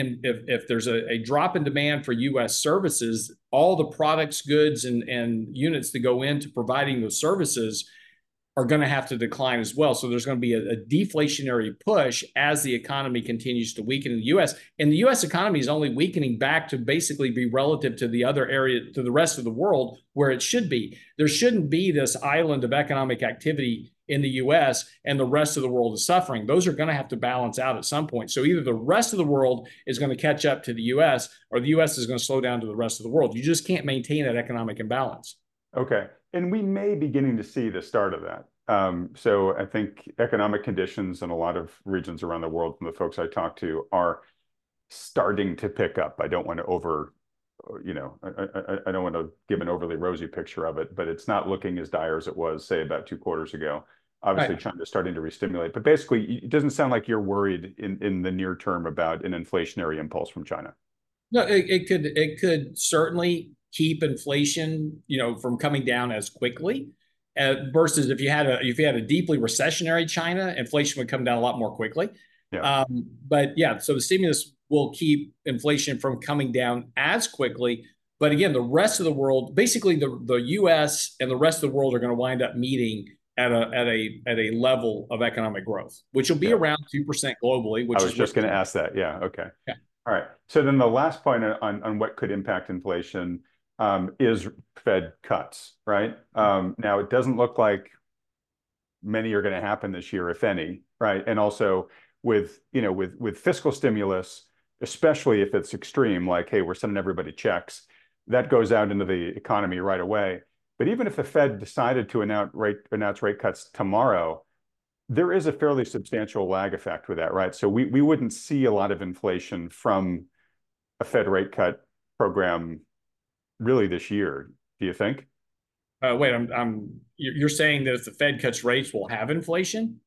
if there's a drop in demand for U.S. services, all the products, goods, and units that go into providing those services are going to have to decline as well. So there's going to be a deflationary push as the economy continues to weaken in the U.S. And the U.S. economy is only weakening back to basically be relative to the other area, to the rest of the world, where it should be. There shouldn't be this island of economic activity in the U.S. and the rest of the world is suffering. Those are going to have to balance out at some point. So either the rest of the world is going to catch up to the U.S. or the U.S. is going to slow down to the rest of the world. You just can't maintain that economic imbalance. Okay. And we may be beginning to see the start of that. So I think economic conditions in a lot of regions around the world, from the folks I talk to, are starting to pick up. I don't want to I don't want to give an overly rosy picture of it, but it's not looking as dire as it was, say, about 2 quarters ago. Obviously, right. China's starting to restimulate, but basically, it doesn't sound like you're worried in the near term about an inflationary impulse from China. No, it could certainly keep inflation, from coming down as quickly. Versus if you had a deeply recessionary China, inflation would come down a lot more quickly. Yeah. But yeah, so the stimulus will keep inflation from coming down as quickly. But again, the rest of the world, basically the U.S. and the rest of the world, are going to wind up meeting at a level of economic growth, which will be around 2% globally. Which I was just going to ask that. Yeah. Okay. Yeah. All right. So then the last point on what could impact inflation is Fed cuts, right? Now, it doesn't look like many are going to happen this year, if any, right? And also with fiscal stimulus, especially if it's extreme, like, hey, we're sending everybody checks, that goes out into the economy right away. But even if the Fed decided to announce rate cuts tomorrow, there is a fairly substantial lag effect with that, right? So we wouldn't see a lot of inflation from a Fed rate cut program really this year, do you think? Wait, you're saying that if the Fed cuts rates, we'll have inflation?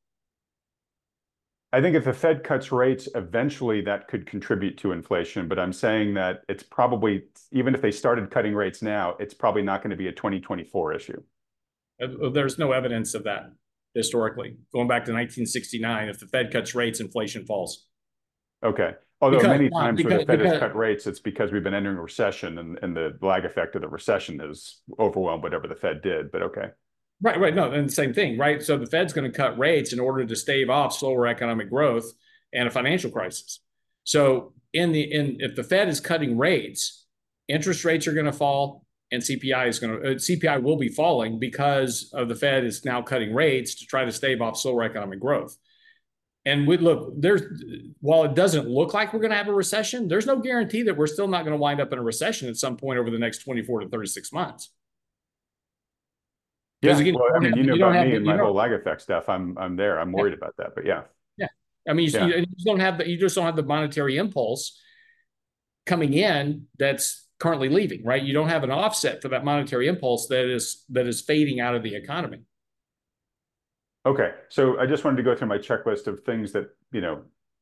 I think if the Fed cuts rates, eventually that could contribute to inflation. But I'm saying that it's probably, even if they started cutting rates now, it's probably not going to be a 2024 issue. There's no evidence of that historically. Going back to 1969, if the Fed cuts rates, inflation falls. Okay. Although many times when the Fed has cut rates, it's because we've been entering a recession, and the lag effect of the recession has overwhelmed whatever the Fed did. But okay. Right. No, and the same thing, right? So the Fed's going to cut rates in order to stave off slower economic growth and a financial crisis. So if the Fed is cutting rates, interest rates are going to fall, and CPI will be falling because of the Fed is now cutting rates to try to stave off slower economic growth. And while it doesn't look like we're going to have a recession, there's no guarantee that we're still not going to wind up in a recession at some point over the next 24 to 36 months. Yeah, again, well, I mean, you know about me and my whole lag effect stuff. I'm there. I'm worried about that, but yeah. Yeah, I mean, you just don't have the monetary impulse coming in that's currently leaving, right? You don't have an offset for that monetary impulse that is fading out of the economy. Okay, so I just wanted to go through my checklist of things that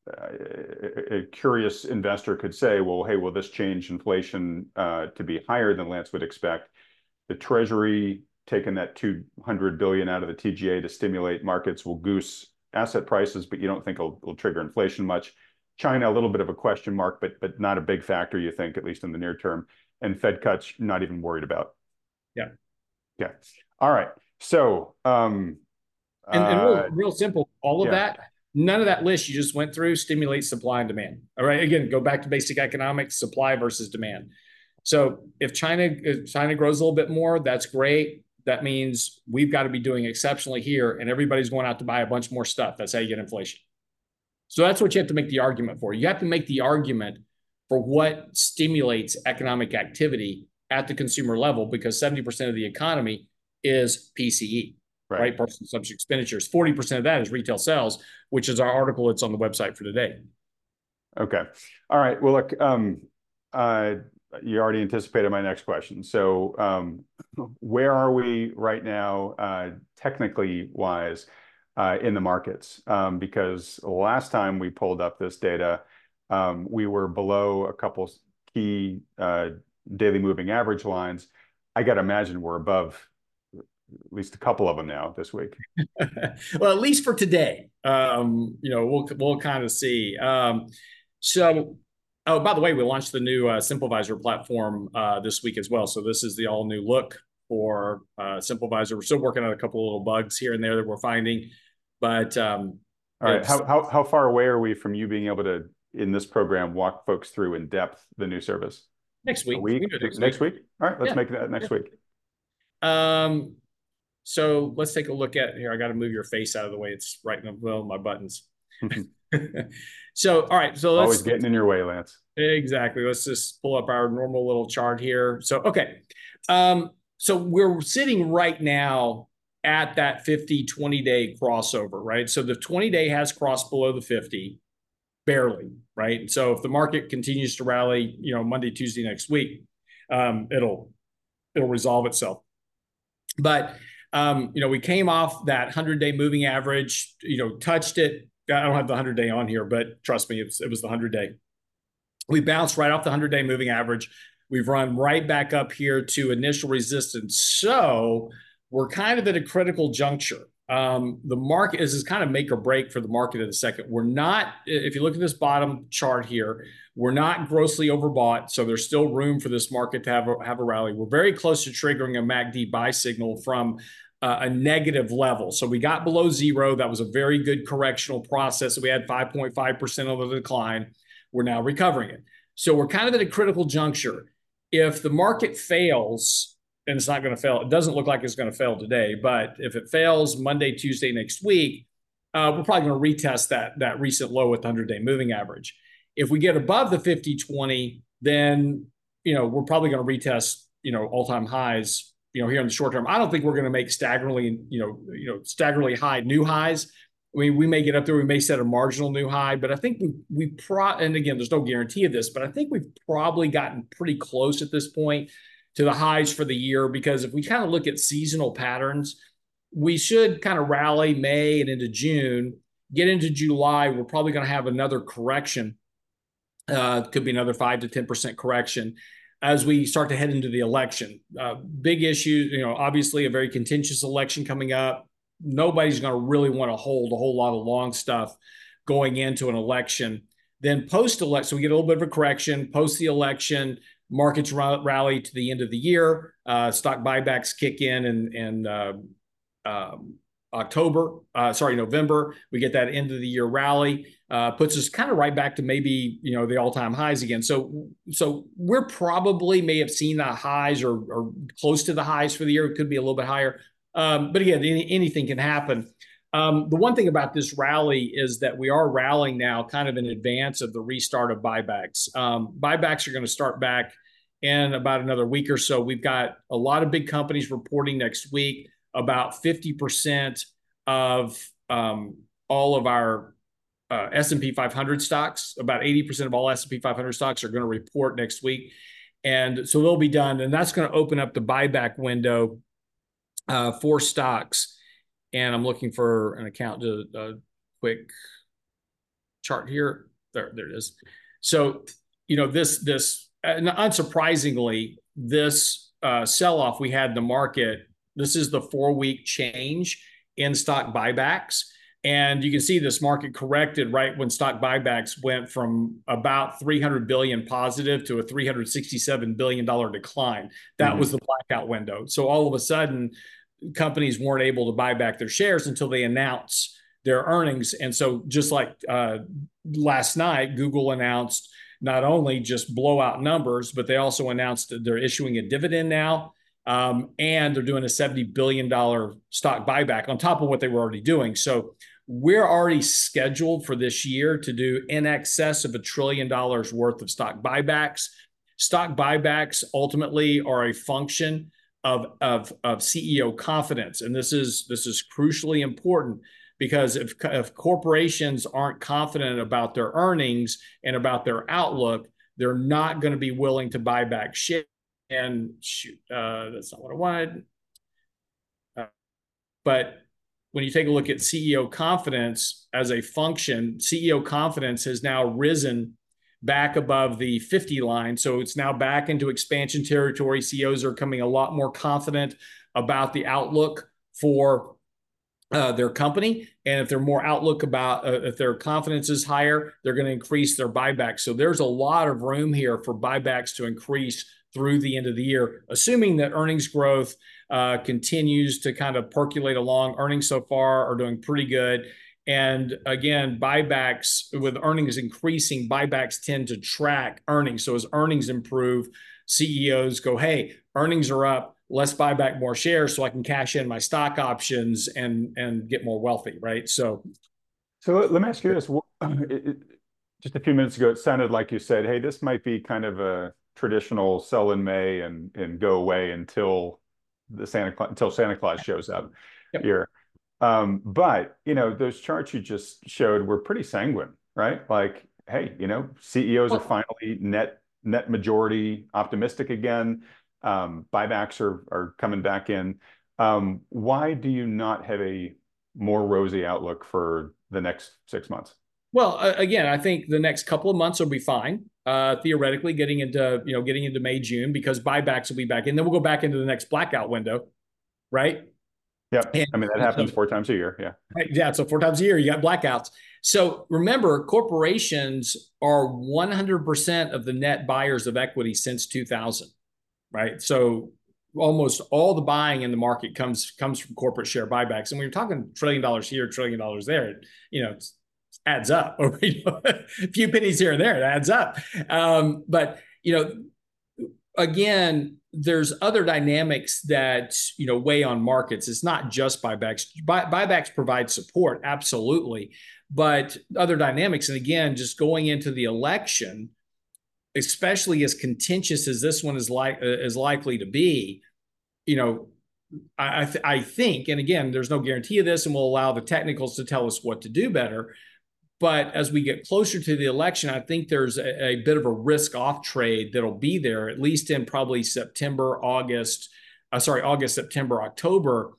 a curious investor could say, well, hey, will this change inflation to be higher than Lance would expect? The Treasury taking that 200 billion out of the TGA to stimulate markets will goose asset prices, but you don't think it'll trigger inflation much. China, a little bit of a question mark, but not a big factor, you think, at least in the near term. And Fed cuts, not even worried about. Yeah. Yeah. All right. So, and real simple, all of that, none of that list you just went through stimulates supply and demand. All right. Again, go back to basic economics, supply versus demand. So if China grows a little bit more, that's great. That means we've got to be doing exceptionally here, and everybody's going out to buy a bunch more stuff. That's how you get inflation. So that's what you have to make the argument for. You have to make the argument for what stimulates economic activity at the consumer level, because 70% of the economy is PCE, right? Personal consumption expenditures. 40% of that is retail sales, which is our article that's on the website for today. Okay. All right. Well, look, you already anticipated my next question. So where are we right now, technically wise, in the markets? Because last time we pulled up this data, we were below a couple key daily moving average lines. I got to imagine we're above at least a couple of them now this week. Well, at least for today. We'll kind of see. Oh, by the way, we launched the new SimpleVisor platform this week as well. So this is the all new look for SimpleVisor. We're still working on a couple of little bugs here and there that we're finding, but all right. How far away are we from you being able to, in this program, walk folks through in depth the new service? Next week. Next week. All right. Let's make that next week. So let's take a look at here. I got to move your face out of the way. It's right in the middle of my buttons. So, all right. So always getting in your way, Lance. Exactly. Let's just pull up our normal little chart here. So, okay. So we're sitting right now at that 50, 20-day crossover, right? So the 20-day has crossed below the 50, barely, right? So if the market continues to rally, Monday, Tuesday next week, it'll resolve itself. But we came off that 100-day moving average, touched it. I don't have the 100-day on here, but trust me, it was the 100-day. We bounced right off the 100-day moving average. We've run right back up here to initial resistance. So we're kind of at a critical juncture. The market is kind of make or break for the market in a second. We're not, if you look at this bottom chart here, we're not grossly overbought. So there's still room for this market to have a rally. We're very close to triggering a MACD buy signal from a negative level. So we got below zero. That was a very good correctional process. We had 5.5% of the decline. We're now recovering it. So we're kind of at a critical juncture. If the market fails, and it's not going to fail, it doesn't look like it's going to fail today, but if it fails Monday, Tuesday next week, we're probably going to retest that recent low with the 100-day moving average. If we get above the 50-20, then we're probably going to retest all-time highs here in the short term. I don't think we're going to make staggeringly high new highs. I mean, we may get up there, we may set a marginal new high, but I think and again, there's no guarantee of this, but I think we've probably gotten pretty close at this point to the highs for the year, because if we kind of look at seasonal patterns, we should kind of rally May and into June, get into July. We're probably going to have another correction. Could be another 5 to 10% correction as we start to head into the election. Big issues, obviously a very contentious election coming up. Nobody's going to really want to hold a whole lot of long stuff going into an election. Then post-election, so we get a little bit of a correction. Post the election, markets rally to the end of the year. Stock buybacks kick in November. We get that end of the year rally. Puts us kind of right back to maybe the all-time highs again. So we're probably may have seen the highs or close to the highs for the year. It could be a little bit higher. But again, anything can happen. The one thing about this rally is that we are rallying now kind of in advance of the restart of buybacks. Buybacks are going to start back in about another week or so. We've got a lot of big companies reporting next week. About 50% of all of our S&P 500 stocks, about 80% of all S&P 500 stocks are going to report next week. And so they'll be done. And that's going to open up the buyback window for stocks. And I'm looking for an account to quick chart here. There it is. So, and unsurprisingly, this sell-off we had in the market, this is the 4-week change in stock buybacks. And you can see this market corrected right when stock buybacks went from about 300 billion positive to a $367 billion decline. That was the blackout window. So all of a sudden, companies weren't able to buy back their shares until they announce their earnings. And so just like last night, Google announced not only just blowout numbers, but they also announced that they're issuing a dividend now. And they're doing a $70 billion stock buyback on top of what they were already doing. So we're already scheduled for this year to do in excess of $1 trillion worth of stock buybacks. Stock buybacks ultimately are a function of CEO confidence. And this is crucially important, because if corporations aren't confident about their earnings and about their outlook, they're not going to be willing to buy back shares. And shoot, that's not what I wanted. But when you take a look at CEO confidence as a function, CEO confidence has now risen back above the 50 line. So it's now back into expansion territory. CEOs are coming a lot more confident about the outlook for their company. And if they're more outlook about, if their confidence is higher, they're going to increase their buybacks. So there's a lot of room here for buybacks to increase through the end of the year, assuming that earnings growth continues to kind of percolate along. Earnings so far are doing pretty good. And again, buybacks, with earnings increasing, buybacks tend to track earnings. So as earnings improve, CEOs go, hey, earnings are up, let's buy back more shares so I can cash in my stock options and get more wealthy, right? So let me ask you this. Just a few minutes ago, it sounded like you said, hey, this might be kind of a traditional sell in May and go away until Santa Claus shows up here. But those charts you just showed were pretty sanguine, right? Like, hey, CEOs are finally net majority optimistic again. Buybacks are coming back in. Why do you not have a more rosy outlook for the next 6 months? Well, again, I think the next couple of months will be fine. Theoretically, getting into May, June, because buybacks will be back in. Then we'll go back into the next blackout window, right? Yeah, I mean that happens 4 times a year. Yeah, right, yeah. So 4 times a year, you got blackouts. So remember, corporations are 100% of the net buyers of equity since 2000, right? So almost all the buying in the market comes from corporate share buybacks. And when you're talking $1 trillion here, $1 trillion there, it's adds up, or a few pennies here and there, it adds up. But again, there's other dynamics that weigh on markets. It's not just buybacks. Buybacks provide support, absolutely, but other dynamics. And again, just going into the election, especially as contentious as this one is likely to be, I think, and again, there's no guarantee of this, and we'll allow the technicals to tell us what to do better. But as we get closer to the election, I think there's a bit of a risk-off trade that'll be there, at least in probably August, September, October,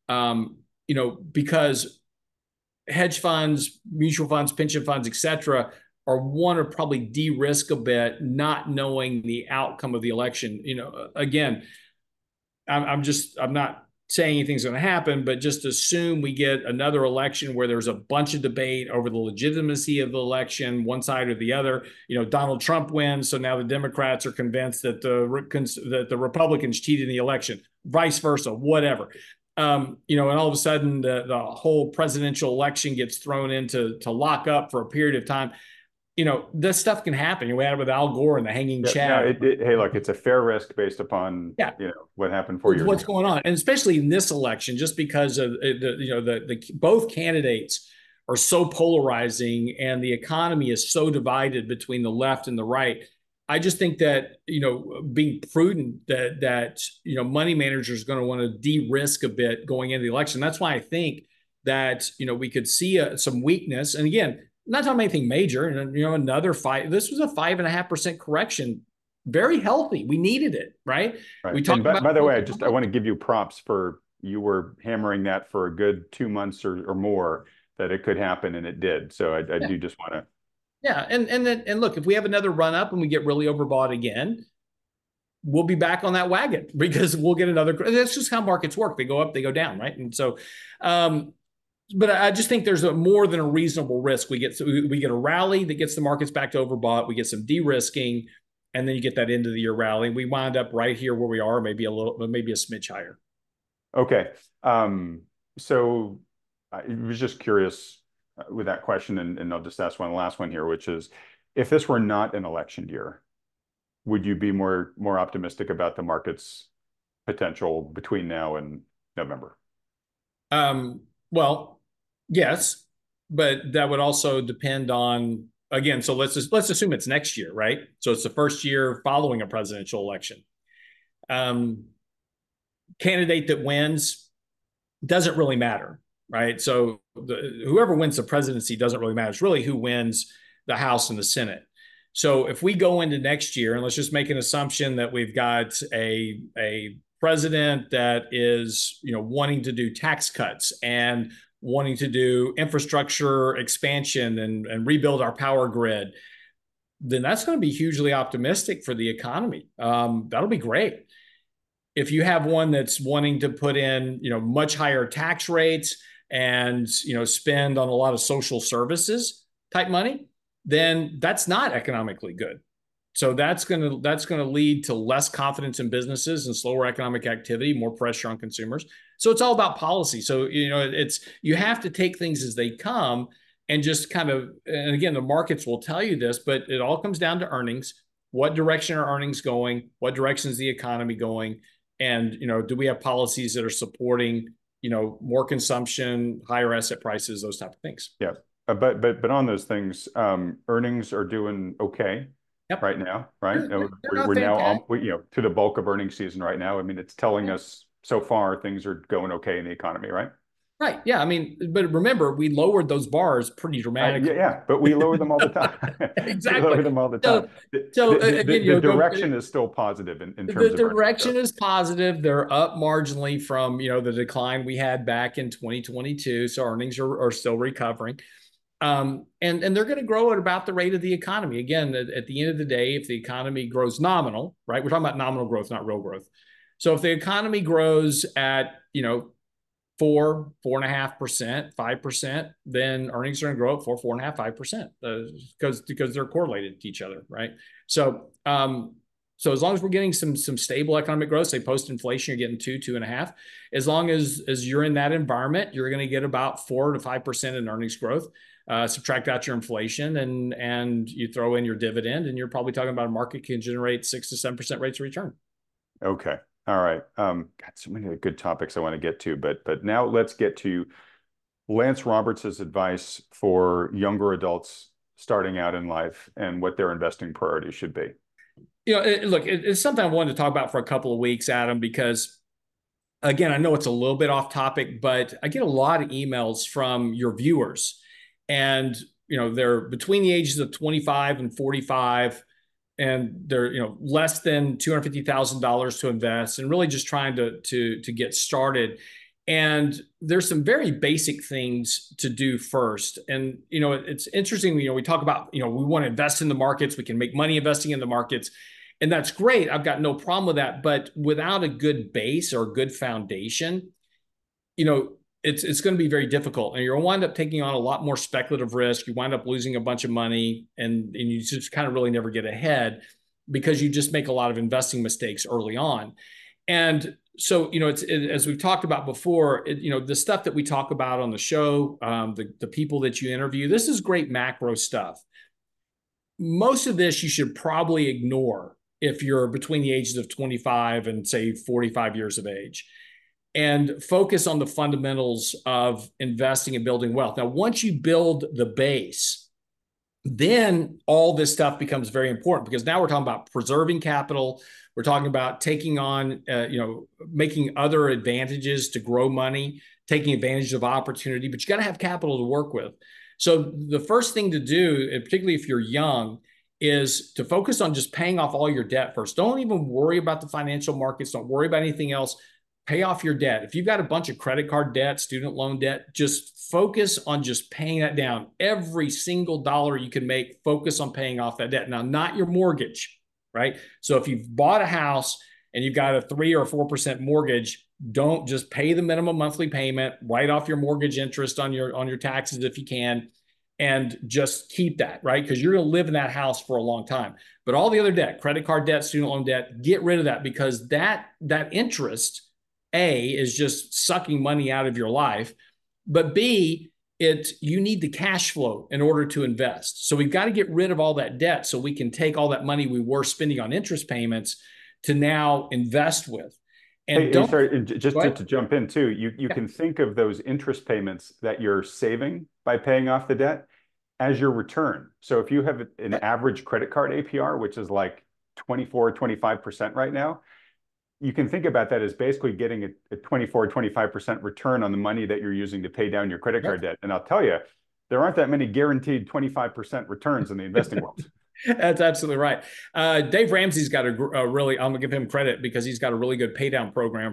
because hedge funds, mutual funds, pension funds, et cetera, are want to probably de-risk a bit, not knowing the outcome of the election. Again, I'm not saying anything's going to happen, but just assume we get another election where there's a bunch of debate over the legitimacy of the election, one side or the other. Donald Trump wins, so now the Democrats are convinced that the Republicans cheated in the election, vice versa, whatever. And all of a sudden the whole presidential election gets thrown into lock up for a period of time. This stuff can happen. We had it with Al Gore and the hanging Chad. Hey, look, it's a fair risk based upon what happened 4 years ago. What's going on, and especially in this election, just because of both candidates are so polarizing, and the economy is so divided between the left and the right. I just think that being prudent, that money managers are going to want to de-risk a bit going into the election. That's why I think that we could see some weakness, and again, not talking about anything major. Another fight. This was a 5.5% correction. Very healthy. We needed it, right? We talked about. By the way, I want to give you props for you were hammering that for a good 2 months or more that it could happen, and it did. So I do just want to Yeah, and look, if we have another run up and we get really overbought again, we'll be back on that wagon because we'll get another. That's just how markets work. They go up, they go down, right? And so, um, but I just think there's a more than a reasonable risk. We get a rally that gets the markets back to overbought. We get some de-risking, and then you get that end of the year rally. We wind up right here where we are, maybe maybe a smidge higher. Okay. So I was just curious with that question, and I'll just ask one last one here, which is, if this were not an election year, would you be more optimistic about the market's potential between now and November? Well, yes, but that would also depend on, again. So let's assume it's next year, right? So it's the first year following a presidential election. Um, Candidate that wins doesn't really matter, right? So whoever wins the presidency doesn't really matter. It's really who wins the House and the Senate. So if we go into next year, and let's just make an assumption that we've got a president that is, wanting to do tax cuts and wanting to do infrastructure expansion and rebuild our power grid, then that's going to be hugely optimistic for the economy. That'll be great. If you have one that's wanting to put in, much higher tax rates and, spend on a lot of social services type money, then that's not economically good. So that's going to lead to less confidence in businesses and slower economic activity, more pressure on consumers. So it's all about policy. So, you have to take things as they come and just and again, the markets will tell you this, but it all comes down to earnings. What direction are earnings going? What direction is the economy going? And, do we have policies that are supporting, more consumption, higher asset prices, those type of things? Yeah. But on those things, earnings are doing okay. Yep. Right now, right? We're now to the bulk of earnings season right now. I mean, it's telling us so far things are going okay in the economy, right? Right. Yeah. I mean, but remember, we lowered those bars pretty dramatically. Yeah, but we lower them all the time. Exactly. We lower them all the time. The direction is still positive in terms of the direction is positive. They're up marginally from, the decline we had back in 2022. So earnings are still recovering. And they're going to grow at about the rate of the economy. Again, at the end of the day, if the economy grows nominal, right? We're talking about nominal growth, not real growth. So if the economy grows at, 4.5%, 5%, then earnings are going to grow at 4.5%, 5%, because they're correlated to each other, right? So as long as we're getting some stable economic growth, say post inflation, you're getting 2.5. As long as you're in that environment, you're going to get about 4 to 5% in earnings growth. Subtract out your inflation and you throw in your dividend, and you're probably talking about a market can generate 6 to 7% rates of return. Okay. All right. Got so many good topics I want to get to, but now let's get to Lance Roberts' advice for younger adults starting out in life and what their investing priorities should be. It's something I wanted to talk about for a couple of weeks, Adam, because again, I know it's a little bit off topic, but I get a lot of emails from your viewers, and they're between the ages of 25 and 45. And they're less than $250,000 to invest, and really just trying to get started. And there's some very basic things to do first. And it's interesting. We talk about we want to invest in the markets. We can make money investing in the markets, and that's great. I've got no problem with that. But without a good base or a good foundation, it's going to be very difficult, and you'll wind up taking on a lot more speculative risk. You wind up losing a bunch of money, and you just kind of really never get ahead because you just make a lot of investing mistakes early on. And so, as we've talked about before, the stuff that we talk about on the show, the people that you interview, this is great macro stuff. Most of this you should probably ignore if you're between the ages of 25 and say 45 years of age, and focus on the fundamentals of investing and building wealth. Now, once you build the base, then all this stuff becomes very important, because now we're talking about preserving capital. We're talking about taking on, making other advantages to grow money, taking advantage of opportunity, but you got to have capital to work with. So the first thing to do, and particularly if you're young, is to focus on just paying off all your debt first. Don't even worry about the financial markets. Don't worry about anything else. pay off your debt. If you've got a bunch of credit card debt, student loan debt, just focus on just paying that down. Every single dollar you can make, focus on paying off that debt. Now, not your mortgage, right? So if you've bought a house and you've got a 3 or 4% mortgage, don't just pay the minimum monthly payment, write off your mortgage interest on your taxes if you can, and just keep that, right? Because you're going to live in that house for a long time. But all the other debt, credit card debt, student loan debt, get rid of that, because that interest, A, is just sucking money out of your life, but B, you need the cash flow in order to invest. So we've got to get rid of all that debt so we can take all that money we were spending on interest payments to now invest with. And Hey, sorry, just to jump in too, you Yeah. can think of those interest payments that you're saving by paying off the debt as your return. So if you have an average credit card APR, which is like 24, 25% right now, you can think about that as basically getting a 24, 25% return on the money that you're using to pay down your credit card debt. And I'll tell you, there aren't that many guaranteed 25% returns in the investing world. That's absolutely right. Dave Ramsey's got a really, I'm gonna give him credit because he's got a really good pay down program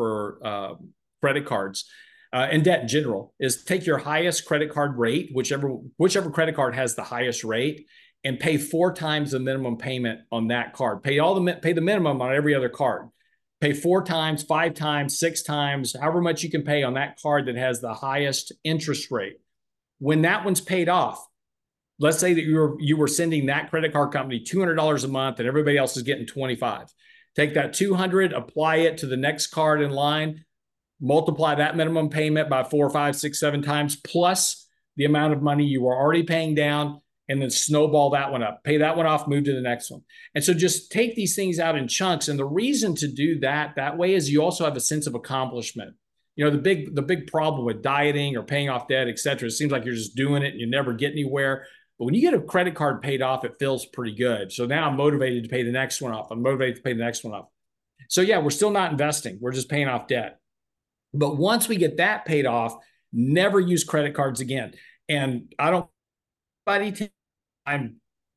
for credit cards and debt in general. Is take your highest credit card rate, whichever credit card has the highest rate, and pay 4 times the minimum payment on that card. Pay the minimum on every other card. Pay 4 times, 5 times, 6 times, however much you can pay on that card that has the highest interest rate. When that one's paid off, let's say that you were sending that credit card company $200 a month and everybody else is getting 25. Take that 200, apply it to the next card in line, multiply that minimum payment by 4, 5, 6, 7 times, plus the amount of money you were already paying down, and then snowball that one up. Pay that one off, move to the next one. And so just take these things out in chunks. And the reason to do that way is you also have a sense of accomplishment. You know, the big problem with dieting or paying off debt, et cetera, it seems like you're just doing it and you never get anywhere. But when you get a credit card paid off, it feels pretty good. So now I'm motivated to pay the next one off. I'm motivated to pay the next one off. So yeah, we're still not investing. We're just paying off debt. But once we get that paid off, never use credit cards again. And I'm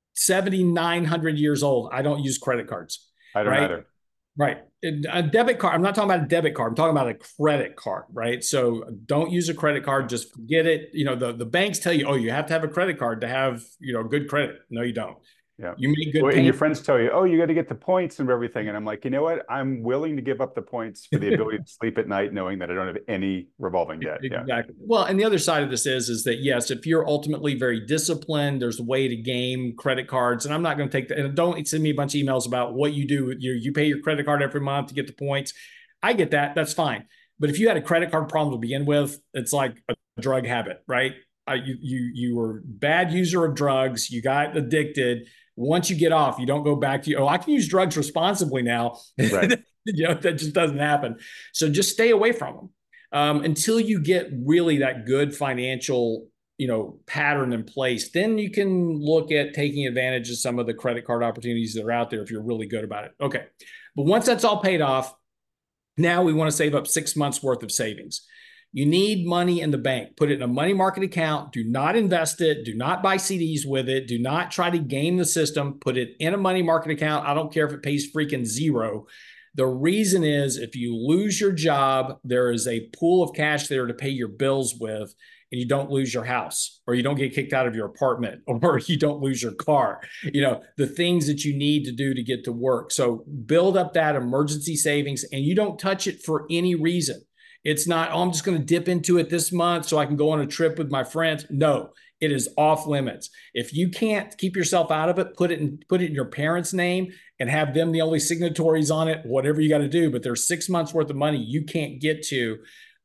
7,900 years old. I don't use credit cards. I don't either. Right. A debit card. I'm not talking about a debit card. I'm talking about a credit card, right? So don't use a credit card. Just forget it. You know, the banks tell you, oh, you have to have a credit card to have, good credit. No, you don't. Yeah. You make good And payments. your friends tell you, oh, you got to get the points and everything. And I'm like, you know what? I'm willing to give up the points for the ability to sleep at night knowing that I don't have any revolving debt. Exactly. Yeah. Well, and the other side of this is that, yes, if you're ultimately very disciplined, there's a way to game credit cards. And I'm not going to take that. And don't send me a bunch of emails about what you do. You pay your credit card every month to get the points. I get that. That's fine. But if you had a credit card problem to begin with, it's like a drug habit, right? You were a bad user of drugs. You got addicted. Once you get off, you don't go back to, I can use drugs responsibly now. Right. That just doesn't happen. So just stay away from them until you get really that good financial, pattern in place. Then you can look at taking advantage of some of the credit card opportunities that are out there if you're really good about it. Okay. But once that's all paid off, now we want to save up 6 months worth of savings. You need money in the bank. Put it in a money market account. Do not invest it. Do not buy CDs with it. Do not try to game the system. Put it in a money market account. I don't care if it pays freaking zero. The reason is if you lose your job, there is a pool of cash there to pay your bills with, and you don't lose your house, or you don't get kicked out of your apartment, or you don't lose your car, the things that you need to do to get to work. So build up that emergency savings, and you don't touch it for any reason. It's not, I'm just going to dip into it this month so I can go on a trip with my friends. No, it is off limits. If you can't keep yourself out of it, put it in your parents' name and have them the only signatories on it, whatever you got to do. But there's 6 months worth of money you can't get to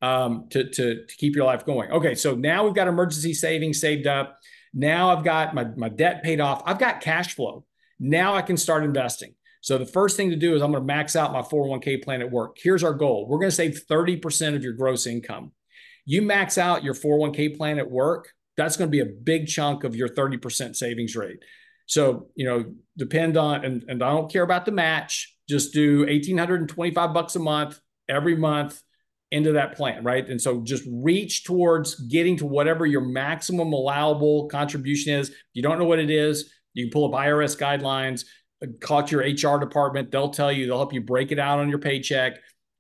keep your life going. Okay, so now we've got emergency savings saved up. Now I've got my debt paid off. I've got cash flow. Now I can start investing. So the first thing to do is I'm going to max out my 401k plan at work. Here's our goal. We're going to save 30% of your gross income. You max out your 401k plan at work, that's going to be a big chunk of your 30% savings rate. So, depend on, and I don't care about the match, just do $1,825 a month, every month into that plan, right? And so just reach towards getting to whatever your maximum allowable contribution is. If you don't know what it is, you can pull up IRS guidelines, call to your HR department. They'll tell you, they'll help you break it out on your paycheck.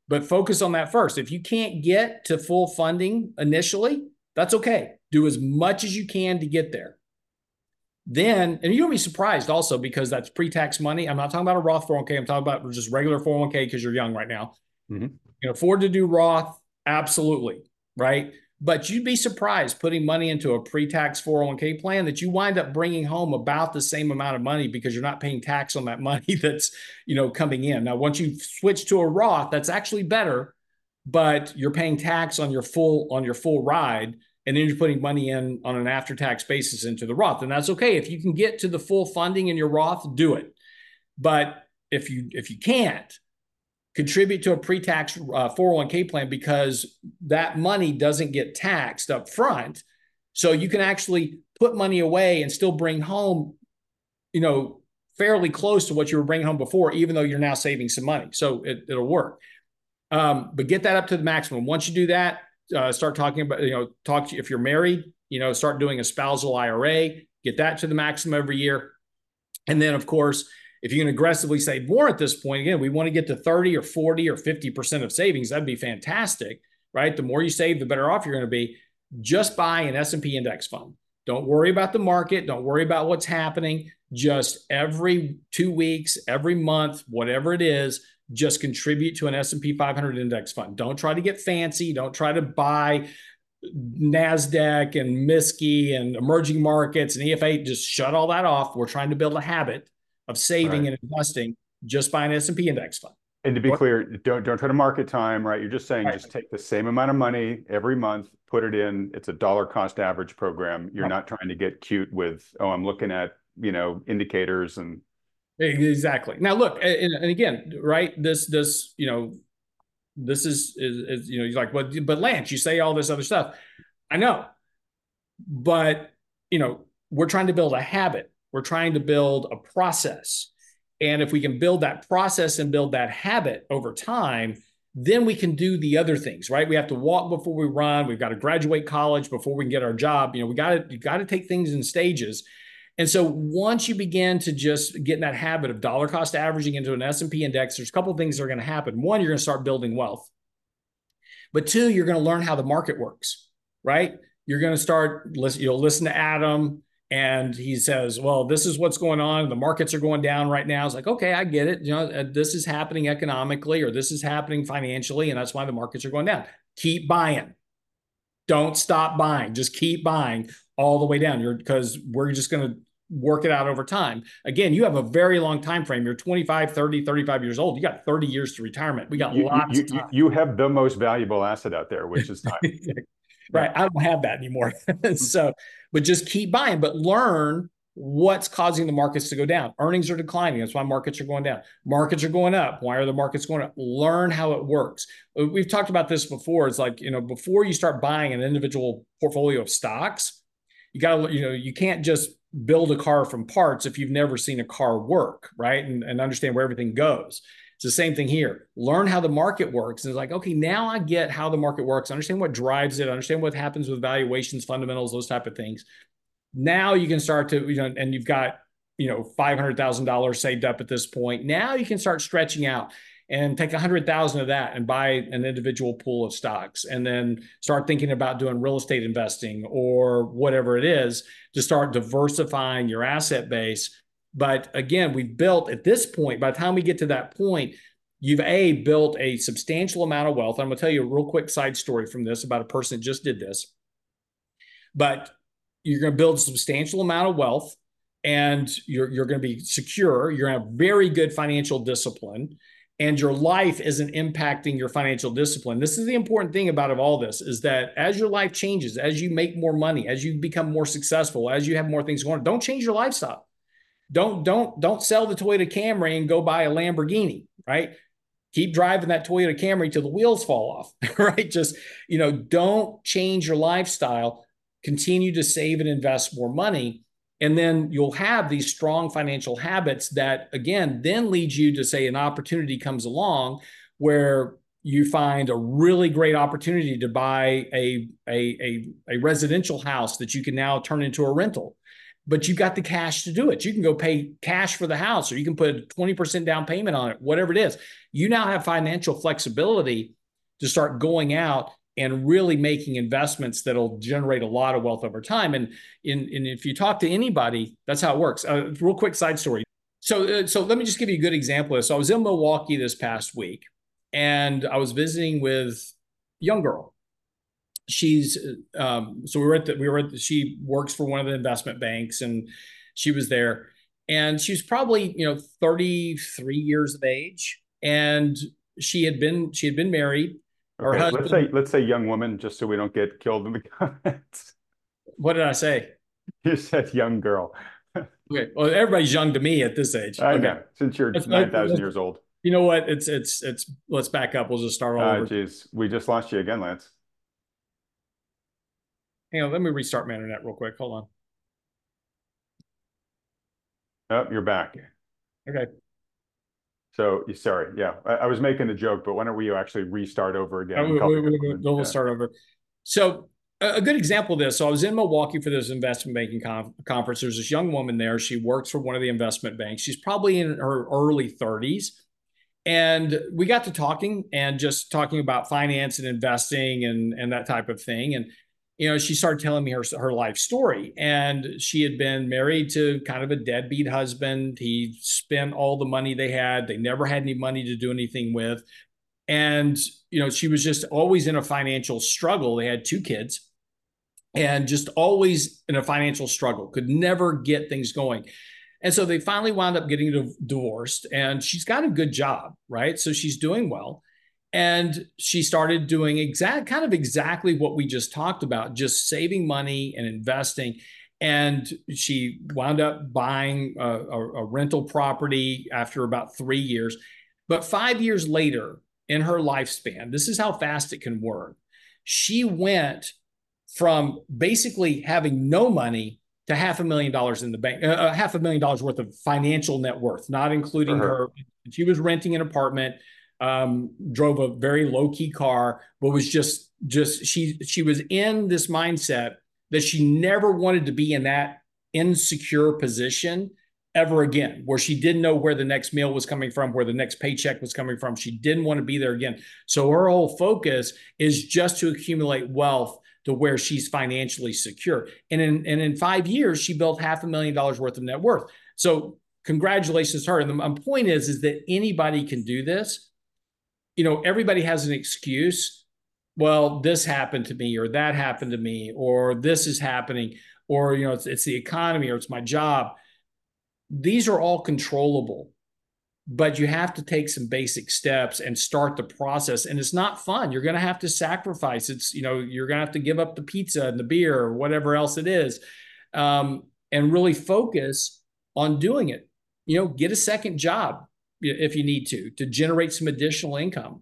but focus on that first. If you can't get to full funding initially, that's okay. Do as much as you can to get there. Then, and you'll be surprised also because that's pre-tax money. I'm not talking about a Roth 401k. I'm talking about just regular 401k because you're young right now. Mm-hmm. You can afford to do Roth, absolutely, right? But you'd be surprised putting money into a pre-tax 401k plan that you wind up bringing home about the same amount of money because you're not paying tax on that money that's, coming in. Now, once you switch to a Roth, that's actually better, but you're paying tax on your full ride, and then you're putting money in on an after-tax basis into the Roth, and that's okay. If you can get to the full funding in your Roth, do it. But if you can't, contribute to a pre-tax 401k plan because that money doesn't get taxed up front. So you can actually put money away and still bring home, fairly close to what you were bringing home before, even though you're now saving some money. So it'll work. But get that up to the maximum. Once you do that, start talking about, if you're married, start doing a spousal IRA, get that to the maximum every year. And then, of course, if you can aggressively save more at this point, again, we want to get to 30 or 40 or 50% of savings. That'd be fantastic, right? The more you save, the better off you're going to be. Just buy an S&P index fund. Don't worry about the market. Don't worry about what's happening. Just every 2 weeks, every month, whatever it is, just contribute to an S&P 500 index fund. Don't try to get fancy. Don't try to buy NASDAQ and MSCI and emerging markets and EFA. Just shut all that off. We're trying to build a habit of saving and investing. Just buy an S&P index fund. And to be clear, don't try to market time, right? You're just saying just take the same amount of money every month, put it in. It's a dollar cost average program. You're not trying to get cute with, I'm looking at, indicators and. Exactly. Now, look, and again, right? This is you're like, but Lance, you say all this other stuff. I know, but we're trying to build a habit. We're trying to build a process. And if we can build that process and build that habit over time, then we can do the other things, right? We have to walk before we run. We've got to graduate college before we can get our job. You got to take things in stages. And so once you begin to just get in that habit of dollar cost averaging into an S&P index, there's a couple of things that are going to happen. One, you're going to start building wealth. But two, you're going to learn how the market works, right? You're going to start, you'll listen to Adam, and he says, well, this is what's going on. The markets are going down right now. It's like, okay, I get it. This is happening economically, or this is happening financially, and that's why the markets are going down. Keep buying. Don't stop buying. Just keep buying all the way down. Because we're just going to work it out over time. Again, you have a very long time frame. You're 25, 30, 35 years old. You got 30 years to retirement. We got lots of time. You have the most valuable asset out there, which is time. Right. I don't have that anymore. So, but just keep buying, but learn what's causing the markets to go down. Earnings are declining. That's why markets are going down. Markets are going up. Why are the markets going up? Learn how it works. We've talked about this before. It's like, before you start buying an individual portfolio of stocks, you got to, you can't just build a car from parts if you've never seen a car work, right? And understand where everything goes. It's the same thing here. Learn how the market works. And it's like, okay, now I get how the market works. I understand what drives it. I understand what happens with valuations, fundamentals, those type of things. Now you can start to, and you've got, $500,000 saved up at this point. Now you can start stretching out and take 100,000 of that and buy an individual pool of stocks, and then start thinking about doing real estate investing or whatever it is to start diversifying your asset base. But again, we've built at this point, by the time we get to that point, you've built a substantial amount of wealth. I'm going to tell you a real quick side story from this about a person that just did this. But you're going to build a substantial amount of wealth, and you're going to be secure. You're going to have very good financial discipline, and your life isn't impacting your financial discipline. This is the important thing about all this, is that as your life changes, as you make more money, as you become more successful, as you have more things going on, don't change your lifestyle. Don't sell the Toyota Camry and go buy a Lamborghini, right? Keep driving that Toyota Camry till the wheels fall off, right? Just, don't change your lifestyle. Continue to save and invest more money. And then you'll have these strong financial habits that, again, then lead you to, say, an opportunity comes along where you find a really great opportunity to buy a residential house that you can now turn into a rental. but you got the cash to do it. You can go pay cash for the house, or you can put a 20% down payment on it, whatever it is. You now have financial flexibility to start going out and really making investments that'll generate a lot of wealth over time. And if you talk to anybody, that's how it works. Real quick side story. So let me just give you a good example of this. So I was in Milwaukee this past week, and I was visiting with a young girl. She's so she works for one of the investment banks, and she was there, and she was probably 33 years of age, and she had been married. Her Okay, husband. let's say young woman, just so we don't get killed in the comments. What did I say? You said young girl. Okay, well, everybody's young to me at this age. I Okay, know, since you're let's, 9,000 years old. you know what? It's. Let's back up. We'll just start all over. Geez, we just lost you again, Lance. Hang on, let me restart my internet real quick. Hold on. Oh, you're back. Okay. So, sorry, yeah, I was making a joke, but why don't we actually restart over again? We'll start over. So a good example of this. So I was in Milwaukee for this investment banking conference. There's this young woman there. She works for one of the investment banks. She's probably in her early 30s. And we got to talking and just talking about finance and investing and that type of thing. And she started telling me her life story. And she had been married to kind of a deadbeat husband. He spent all the money they had. They never had any money to do anything with. And she was just always in a financial struggle. They had two kids, and just always in a financial struggle, could never get things going. And so they finally wound up getting divorced, and she's got a good job, right? So she's doing well. And she started doing exactly what we just talked about, just saving money and investing. And she wound up buying a rental property after about 3 years. But 5 years later in her lifespan, this is how fast it can work. She went from basically having no money to $500,000 in the bank, $500,000 worth of financial net worth, not including her. She was renting an apartment, drove a very low key car, but was just she was in this mindset that she never wanted to be in that insecure position ever again, where she didn't know where the next meal was coming from, where the next paycheck was coming from. She didn't want to be there again. So her whole focus is just to accumulate wealth to where she's financially secure. And in 5 years, she built $500,000 worth of net worth. So congratulations to her. And the point is that anybody can do this. Everybody has an excuse. Well, this happened to me, or that happened to me, or this is happening, or it's the economy, or it's my job. These are all controllable, but you have to take some basic steps and start the process. And it's not fun. You're going to have to sacrifice. You're going to have to give up the pizza and the beer or whatever else it is, and really focus on doing it. Get a second job if you need to generate some additional income.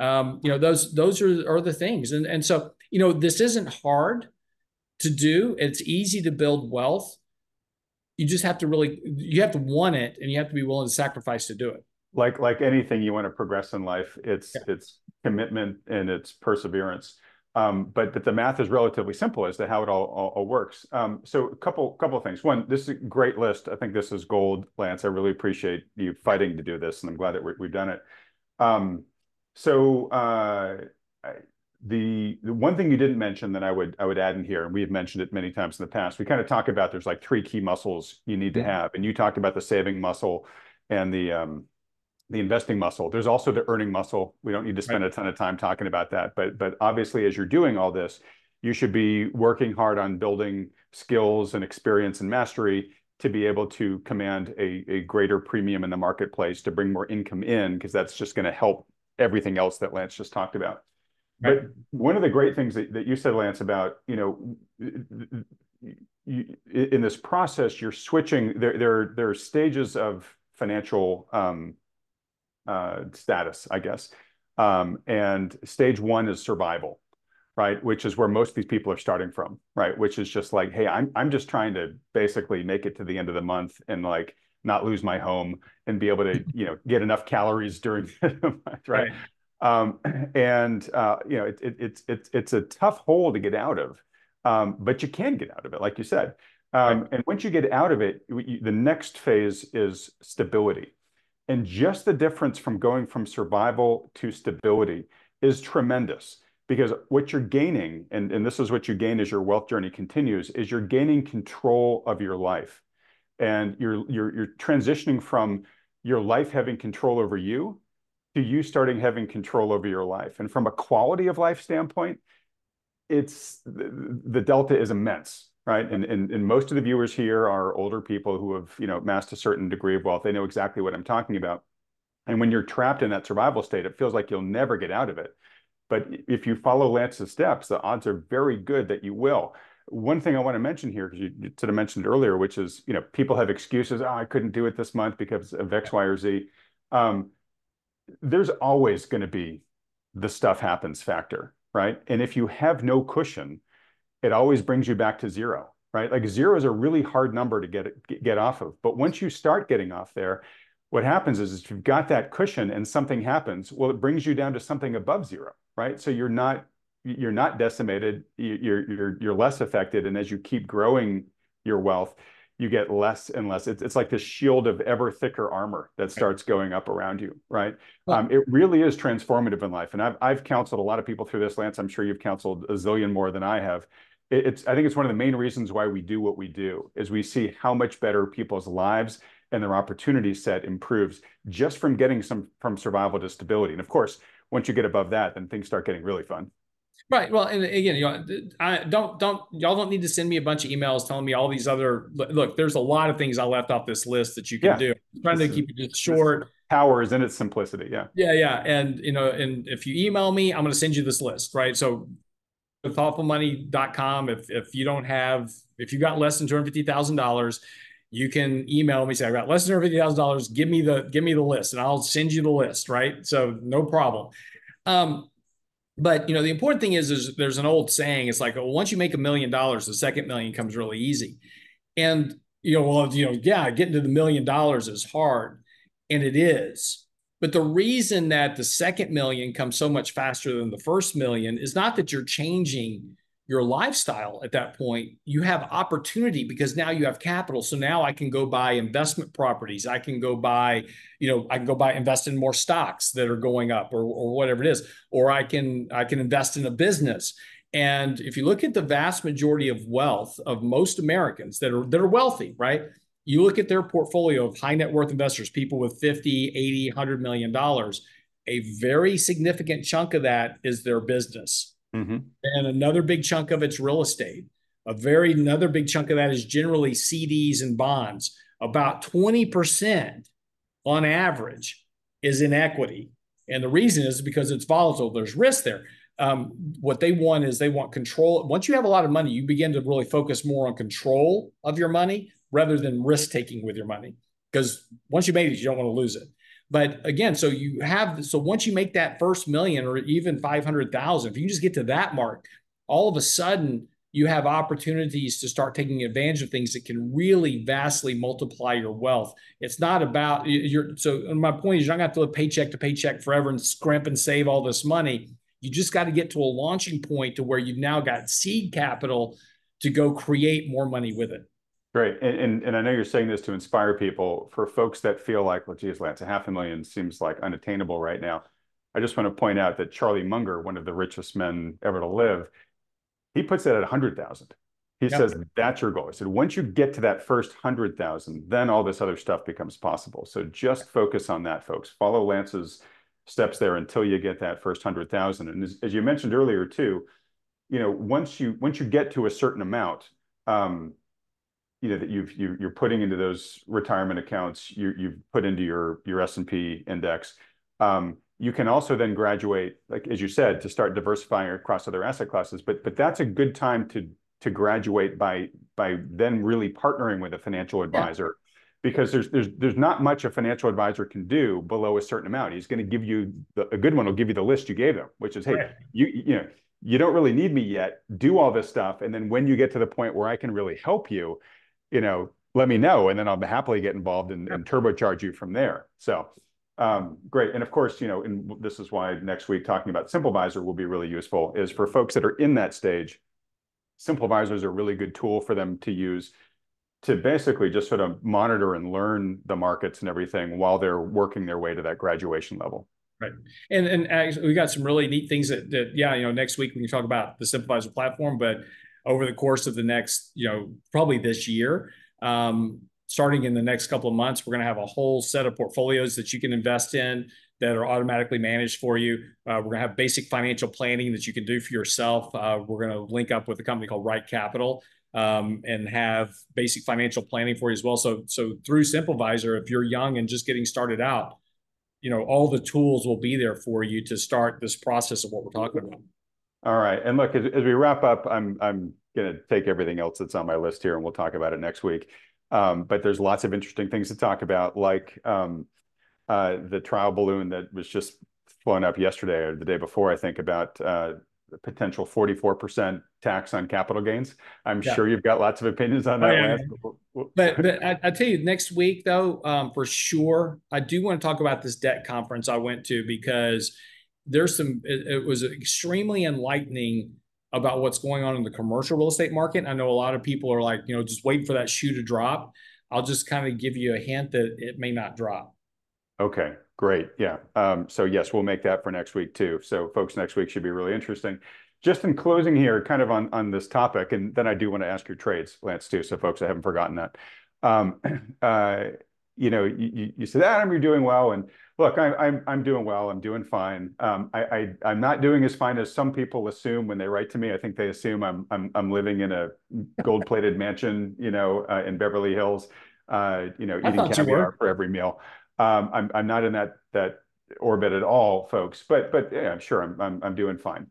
Those are the things. And so, this isn't hard to do. It's easy to build wealth. You just have to you have to want it, and you have to be willing to sacrifice to do it. Like anything you want to progress in life, it's commitment and it's perseverance. But the math is relatively simple as to how it all works. So a couple of things. One, this is a great list. I think this is gold, Lance. I really appreciate you fighting to do this, and I'm glad that we've done it. The one thing you didn't mention that I would add in here, and we've mentioned it many times in the past, we kind of talk about there's like three key muscles you need to have. And you talked about the saving muscle and the investing muscle. There's also the earning muscle. We don't need to spend a ton of time talking about that. But obviously, as you're doing all this, you should be working hard on building skills and experience and mastery to be able to command a greater premium in the marketplace, to bring more income in, because that's just going to help everything else that Lance just talked about. But one of the great things that you said, Lance, about, in this process, you're switching, there are stages of financial status, I guess. And stage one is survival, right? Which is where most of these people are starting from, right? Which is just like, hey, I'm just trying to basically make it to the end of the month and like not lose my home and be able to, get enough calories during the month, right? It's a tough hole to get out of, but you can get out of it, like you said. Right. And once you get out of it, the next phase is stability. And just the difference from going from survival to stability is tremendous because what you're gaining, and this is what you gain as your wealth journey continues, is you're gaining control of your life. And you're transitioning from your life having control over you to you starting having control over your life. And from a quality of life standpoint, it's the delta is immense, right? And most of the viewers here are older people who have, amassed a certain degree of wealth. They know exactly what I'm talking about. And when you're trapped in that survival state, it feels like you'll never get out of it. But if you follow Lance's steps, the odds are very good that you will. One thing I want to mention here, because you sort of mentioned it earlier, which is, people have excuses. Oh, I couldn't do it this month because of X, Y, or Z. There's always going to be the stuff happens factor, right? And if you have no cushion, it always brings you back to zero, right? Like zero is a really hard number to get off of. But once you start getting off there, what happens is if you've got that cushion and something happens, well, it brings you down to something above zero, right? So you're not decimated, you're less affected, and as you keep growing your wealth, you get less and less. It's like this shield of ever thicker armor that starts going up around you, right? Well, It really is transformative in life, and I've counseled a lot of people through this, Lance. I'm sure you've counseled a zillion more than I have. I think it's one of the main reasons why we do what we do is we see how much better people's lives and their opportunity set improves just from getting from survival to stability. And of course, once you get above that, then things start getting really fun. right. Well, and again, I y'all don't need to send me a bunch of emails telling me all these other look. There's a lot of things I left off this list that you can Yeah, do. I'm trying to keep it just short. power is in its simplicity. Yeah. Yeah, yeah. And and if you email me, I'm going to send you this list, right? So thoughtfulmoney.com. If you got less than $250,000, you can email me, say, I got less than $250,000. Give me the list and I'll send you the list. Right. So no problem. But the important thing is there's an old saying. It's like, once you make $1 million, the second million comes really easy. And, yeah, getting to the $1 million is hard, and it is. But the reason that the second million comes so much faster than the first million is not that you're changing your lifestyle at that point. You have opportunity because now you have capital. So now I can go buy investment properties. I can go buy, invest in more stocks that are going up or whatever it is, or I can invest in a business. And if you look at the vast majority of wealth of most Americans that are wealthy, right? You look at their portfolio of high net worth investors, people with 50, 80, $100 million, a very significant chunk of that is their business. Mm-hmm. And another big chunk of it's real estate. Another big chunk of that is generally CDs and bonds. About 20% on average is in equity. And the reason is because it's volatile. There's risk there. What they want is they want control. Once you have a lot of money, you begin to really focus more on control of your money rather than risk taking with your money. Because once you made it, you don't want to lose it. But again, so once you make that first million or even 500,000, if you just get to that mark, all of a sudden you have opportunities to start taking advantage of things that can really vastly multiply your wealth. It's not about so my point is you're not going to have to live paycheck to paycheck forever and scrimp and save all this money. You just got to get to a launching point to where you've now got seed capital to go create more money with it. Great. And I know you're saying this to inspire people. For folks that feel like, well, geez, Lance, $500,000 seems like unattainable right now. I just want to point out that Charlie Munger, one of the richest men ever to live, he puts it at 100,000. He says that's your goal. He said, once you get to that first 100,000, then all this other stuff becomes possible. So just focus on that, folks. Follow Lance's steps there until you get that first 100,000. And as you mentioned earlier too, once you get to a certain amount, that you're putting into those retirement accounts, you've put into your S&P index. You can also then graduate, like as you said, to start diversifying across other asset classes. But that's a good time to graduate by then really partnering with a financial advisor, because there's not much a financial advisor can do below a certain amount. He's going to give you a good one will give you the list you gave them, which is, hey, right. You don't really need me yet. Do all this stuff, and then when you get to the point where I can really help you, let me know, and then I'll happily get involved and turbocharge you from there. So great. And of course, and this is why next week talking about SimpleVisor will be really useful, is for folks that are in that stage. SimpleVisor is a really good tool for them to use to basically just sort of monitor and learn the markets and everything while they're working their way to that graduation level. Right. And actually, we got some really neat things that yeah, next week we can talk about the Simplifizer platform, but over the course of the next, probably this year, starting in the next couple of months, we're going to have a whole set of portfolios that you can invest in that are automatically managed for you. We're going to have basic financial planning that you can do for yourself. We're going to link up with a company called Right Capital, and have basic financial planning for you as well. So through Simplifizer, if you're young and just getting started out, all the tools will be there for you to start this process of what we're talking about. All right. And look, as we wrap up, I'm going to take everything else that's on my list here and we'll talk about it next week. But there's lots of interesting things to talk about, like the trial balloon that was just flown up yesterday or the day before, I think, about potential 44% tax on capital gains. I'm sure you've got lots of opinions on that, Lance. But I tell you, next week, though, for sure, I do want to talk about this debt conference I went to, because it was extremely enlightening about what's going on in the commercial real estate market. I know a lot of people are like, just wait for that shoe to drop. I'll just kind of give you a hint that it may not drop. Okay, great. Yeah. So yes, we'll make that for next week too. So folks, next week should be really interesting. Just in closing here, kind of on this topic, and then I do want to ask your trades, Lance, too. So folks, I haven't forgotten that. You said, Adam, you're doing well. And look, I'm doing well. I'm doing fine. I'm not doing as fine as some people assume when they write to me. I think they assume I'm living in a gold-plated mansion, in Beverly Hills, eating caviar for every meal. I'm not in that orbit at all, folks. But yeah, I'm sure I'm doing fine.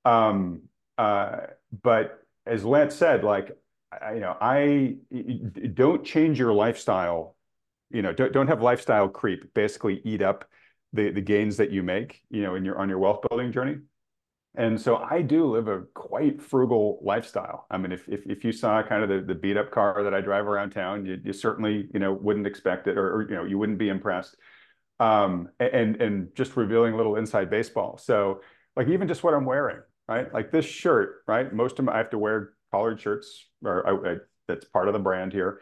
But as Lance said, like, I don't change your lifestyle. Don't have lifestyle creep basically eat up the gains that you make, on your wealth building journey. And so I do live a quite frugal lifestyle. I mean, if you saw kind of the beat up car that I drive around town, you certainly, wouldn't expect it, or you wouldn't be impressed. And just revealing a little inside baseball. So like, even just what I'm wearing, right? Like this shirt, right? Most of them, I have to wear collared shirts, or that's part of the brand here.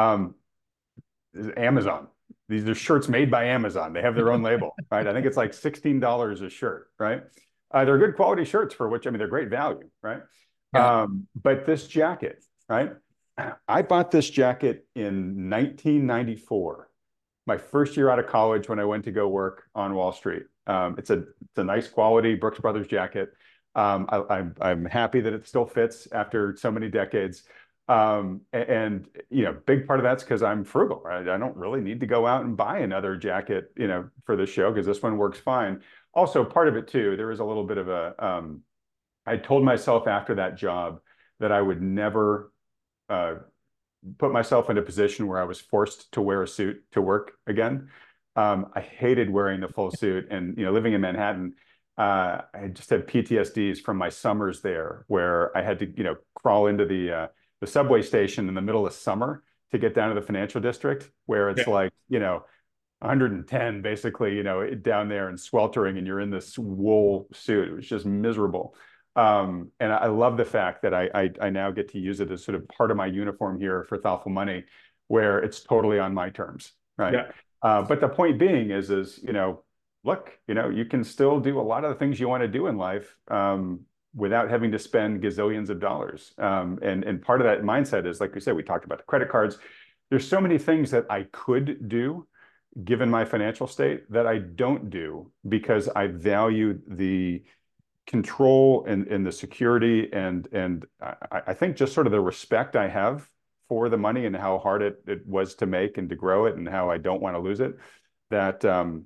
Amazon. These are shirts made by Amazon. They have their own label, right? I think it's like $16 a shirt, right? They're good quality shirts, for which, I mean, they're great value, right? Yeah. But this jacket, right? I bought this jacket in 1994, my first year out of college, when I went to go work on Wall Street. It's a nice quality Brooks Brothers jacket. I'm happy that it still fits after so many decades. And big part of that's because I'm frugal, right? I don't really need to go out and buy another jacket, for the show, because this one works fine. Also, part of it too, there was a little bit of I told myself after that job that I would never put myself in a position where I was forced to wear a suit to work again. I hated wearing the full suit, and living in Manhattan, I just had PTSDs from my summers there, where I had to crawl into the subway station in the middle of summer to get down to the financial district, where it's like 110 basically, down there and sweltering, and you're in this wool suit. It was just miserable. And I love the fact that I now get to use it as sort of part of my uniform here for Thoughtful Money, where it's totally on my terms, right? Yeah. But the point being is look, you can still do a lot of the things you want to do in life without having to spend gazillions of dollars. And part of that mindset is, like we said, we talked about the credit cards. There's so many things that I could do given my financial state that I don't do, because I value the control and the security and I think just sort of the respect I have for the money and how hard it was to make and to grow it, and how I don't want to lose it. That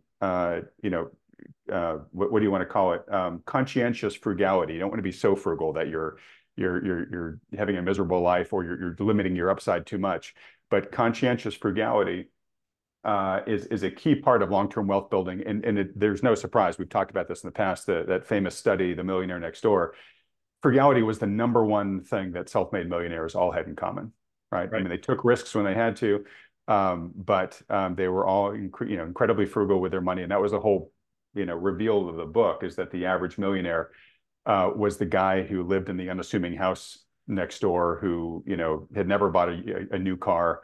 what do you want to call it? Conscientious frugality. You don't want to be so frugal that you're having a miserable life, or you're limiting your upside too much. But conscientious frugality is a key part of long-term wealth building. And there's no surprise. We've talked about this in the past, that famous study, The Millionaire Next Door. Frugality was the number one thing that self-made millionaires all had in common, right? I mean, they took risks when they had to, but they were all incredibly frugal with their money. And that was the whole reveal of the book, is that the average millionaire was the guy who lived in the unassuming house next door who, had never bought a new car.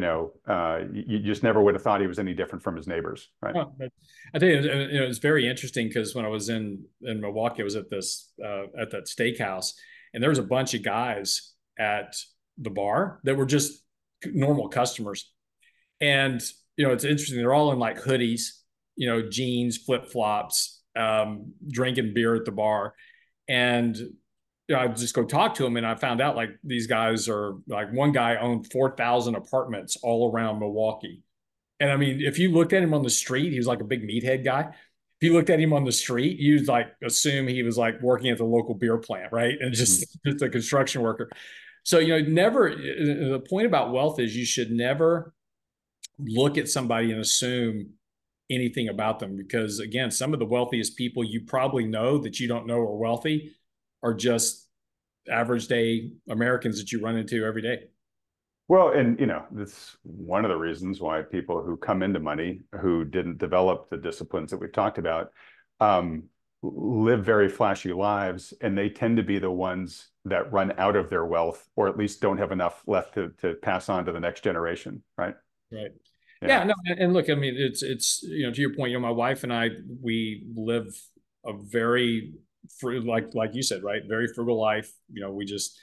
You just never would have thought he was any different from his neighbors, right? Oh, but I think it's very interesting because when I was in Milwaukee, I was at that steakhouse, and there was a bunch of guys at the bar that were just normal customers. And it's interesting. They're all in like hoodies, jeans, flip flops, drinking beer at the bar, and I just go talk to them, and I found out like these guys are like one guy owned 4,000 apartments all around Milwaukee. And I mean, if you looked at him on the street, he was like a big meathead guy. If you looked at him on the street, you'd like assume he was like working at the local beer plant, right? And Mhm. just a construction worker. So, never, the point about wealth is you should never look at somebody and assume anything about them because, again, some of the wealthiest people you probably know that you don't know are wealthy are just average day Americans that you run into every day. Well, and that's one of the reasons why people who come into money who didn't develop the disciplines that we've talked about um, live very flashy lives, and they tend to be the ones that run out of their wealth, or at least don't have enough left to pass on to the next generation, right? Right. Yeah, Yeah, no, and look, I mean, it's to your point, my wife and I, we live a very like you said, right? Very frugal life. We just,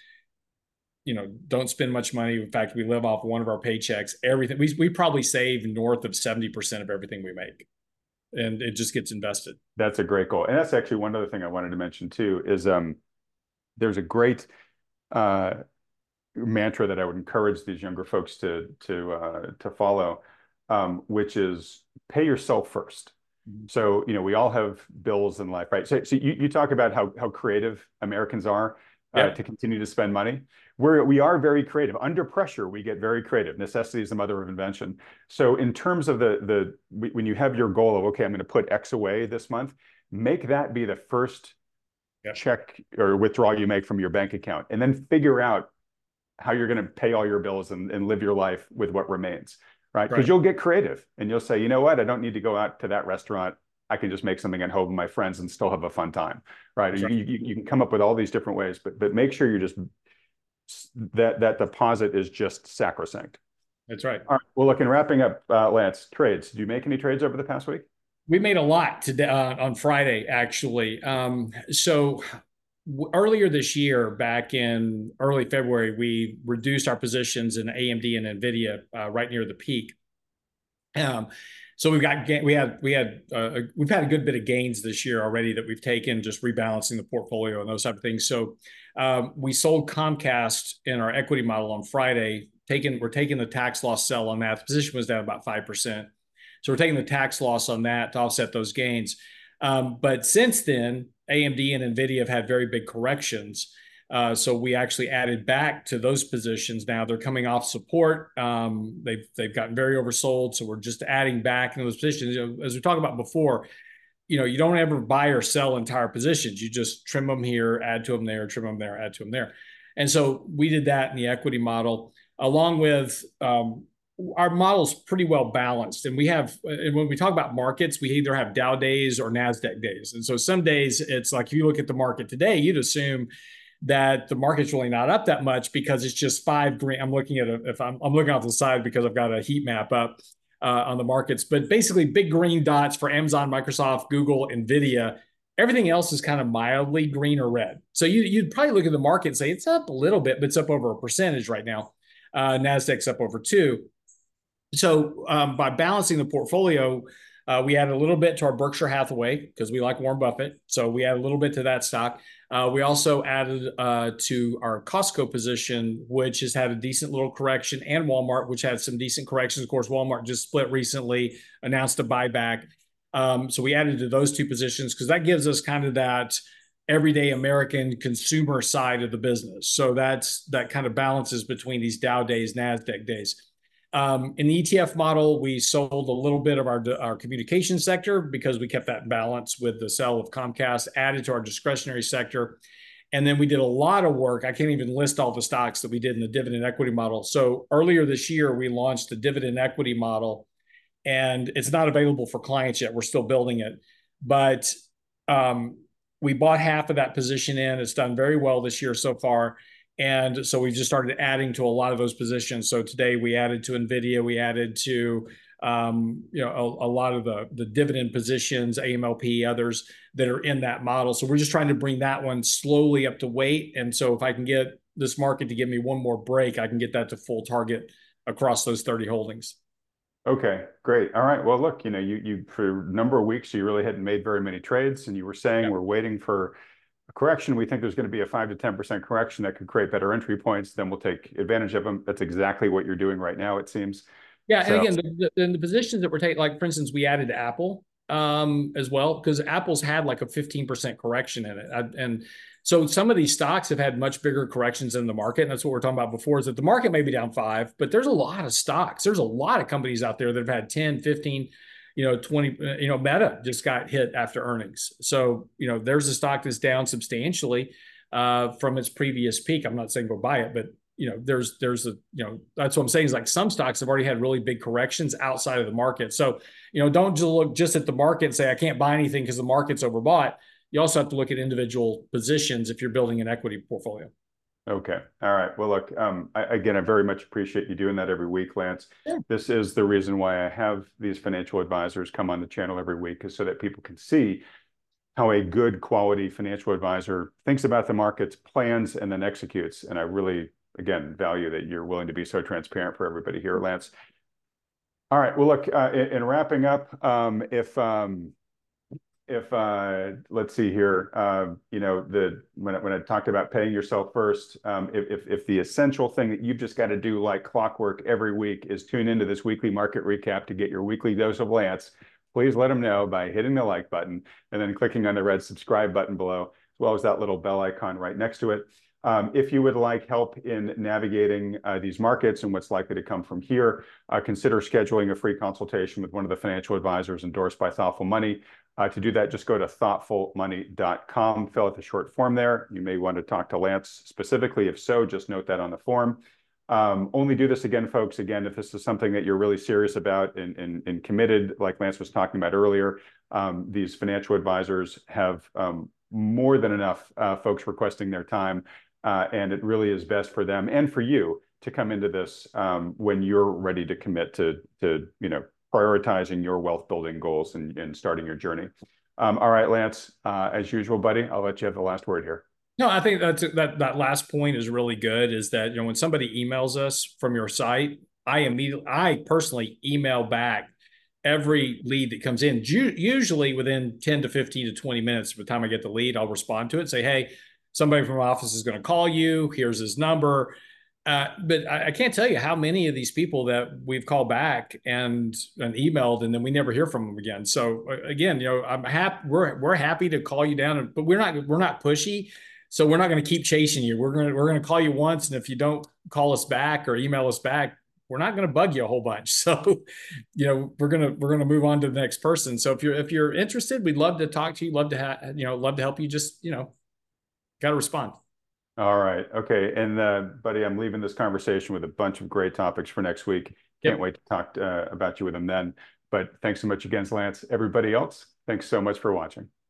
don't spend much money. In fact, we live off one of our paychecks. Everything we probably save north of 70% of everything we make, and it just gets invested. that's a great goal. And that's actually one other thing I wanted to mention too, is there's a great uh, mantra that I would encourage these younger folks to follow, which is pay yourself first. Mhm. So, we all have bills in life, right? So you talk about how creative Americans are Yeah, to continue to spend money. We are very creative. Under pressure, we get very creative. Necessity is the mother of invention. So in terms of when you have your goal of, okay, I'm going to put X away this month, make that be the first yeah, check or withdrawal you make from your bank account, and then figure out how you're going to pay all your bills and live your life with what remains, right? Because right. you'll get creative and you'll say, you know what, I don't need to go out to that restaurant. I can just make something at home with my friends and still have a fun time, right? That's You, right. you, you can come up with all these different ways, but make sure you're just that deposit is just sacrosanct. That's right. All right. Well, look, in wrapping up, Lance, trades. Did you make any trades over the past week? We made a lot today on Friday, actually. So earlier this year, back in early February, we reduced our positions in AMD and Nvidia right near the peak. Um, so we've had a good bit of gains this year already that we've taken, just rebalancing the portfolio and those type of things. So we sold Comcast in our equity model on Friday. We're taking the tax loss sell on that. The position was down about 5%. So we're taking the tax loss on that to offset those gains. But since then, AMD and Nvidia have had very big corrections. So we actually added back to those positions. Now they're coming off support. They've gotten very oversold, so we're just adding back in those positions. As we talked about before, you don't ever buy or sell entire positions. You just trim them here, add to them there, trim them there, add to them there. And so we did that in the equity model, along with our model's pretty well balanced. And when we talk about markets, we either have Dow days or NASDAQ days. And so some days it's like if you look at the market today, you'd assume that the market's really not up that much because it's just five green. I'm looking off the side because I've got a heat map up on the markets, but basically big green dots for Amazon, Microsoft, Google, Nvidia. Everything else is kind of mildly green or red. So you'd probably look at the market and say it's up a little bit, but it's up over a percentage right now. Nasdaq's up over 2. So by balancing the portfolio, we added a little bit to our Berkshire Hathaway because we like Warren Buffett. So we added a little bit to that stock. We also added to our Costco position, which has had a decent little correction, and Walmart, which had some decent corrections. Of course, Walmart just split recently, announced a buyback. So we added to those two positions because that gives us kind of that everyday American consumer side of the business. So that kind of balances between these Dow days, NASDAQ days. In the ETF model, we sold a little bit of our communication sector because we kept that balance with the sale of Comcast, added to our discretionary sector. And then we did a lot of work. I can't even list all the stocks that we did in the dividend equity model. So earlier this year, we launched the dividend equity model, and it's not available for clients yet. We're still building it. But we bought half of that position in. It's done very well this year so far. And so we just started adding to a lot of those positions. So today we added to NVIDIA, we added to a lot of the dividend positions, AMLP, others that are in that model. So we're just trying to bring that one slowly up to weight. And so if I can get this market to give me one more break, I can get that to full target across those 30 holdings. Okay, great. All right. Well, look, you for a number of weeks, you really hadn't made very many trades, and you were saying we're waiting for a correction. We think there's going to be a 5 to 10% correction that could create better entry points. Then we'll take advantage of them. That's exactly what you're doing right now, it seems. Yeah, So, and again, the positions that we're taking, like for instance, we added Apple as well because Apple's had like a 15% correction in it, and so some of these stocks have had much bigger corrections in the market, and that's what we're talking about before. Is that the market may be down 5, but there's a lot of stocks. There's a lot of companies out there that have had 10, 15, 20. Meta just got hit after earnings, so there's a stock that's down substantially from its previous peak. I'm not saying go buy it, but there's that's what I'm saying is like some stocks have already had really big corrections outside of the market. So, don't just look just at the market and say, I can't buy anything because the market's overbought. You also have to look at individual positions if you're building an equity portfolio. okay. All right. Well, look, I very much appreciate you doing that every week, Lance. Yeah. This is the reason why I have these financial advisors come on the channel every week, is so that people can see how a good quality financial advisor thinks about the markets, plans, and then executes. And I really, again, value that you're willing to be so transparent for everybody here, Lance. All right. Well, look, in wrapping up, if let's see here, when I talked about paying yourself first, if the essential thing that you've just got to do like clockwork every week is tune into this weekly market recap to get your weekly dose of Lance, please let them know by hitting the like button and then clicking on the red subscribe button below, as well as that little bell icon right next to it. If you would like help in navigating these markets and what's likely to come from here, consider scheduling a free consultation with one of the financial advisors endorsed by Thoughtful Money. To do that, just go to thoughtfulmoney.com, fill out the short form there. You may want to talk to Lance specifically. If so, just note that on the form. Only do this again, folks, again, if this is something that you're really serious about and committed, like Lance was talking about earlier. These financial advisors have more than enough folks requesting their time, and it really is best for them and for you to come into this when you're ready to commit to prioritizing your wealth building goals and starting your journey. All right, Lance, as usual, buddy, I'll let you have the last word here. No, I think that last point is really good. Is that when somebody emails us from your site, I personally email back every lead that comes in. Usually within 10 to 15 to 20 minutes by the time I get the lead, I'll respond to it and say, hey, somebody from my office is going to call you. Here's his number. But I can't tell you how many of these people that we've called back and emailed, and then we never hear from them again. So again, I'm happy. We're happy to call you down, but we're not pushy. So we're not going to keep chasing you. We're going to call you once, and if you don't call us back or email us back, we're not going to bug you a whole bunch. So, we're going to move on to the next person. So if you're interested, we'd love to talk to you. Love to help you. Just got to respond. All right. Okay. And buddy, I'm leaving this conversation with a bunch of great topics for next week. Can't wait to talk about you with them then. But thanks so much again, Lance. Everybody else, thanks so much for watching.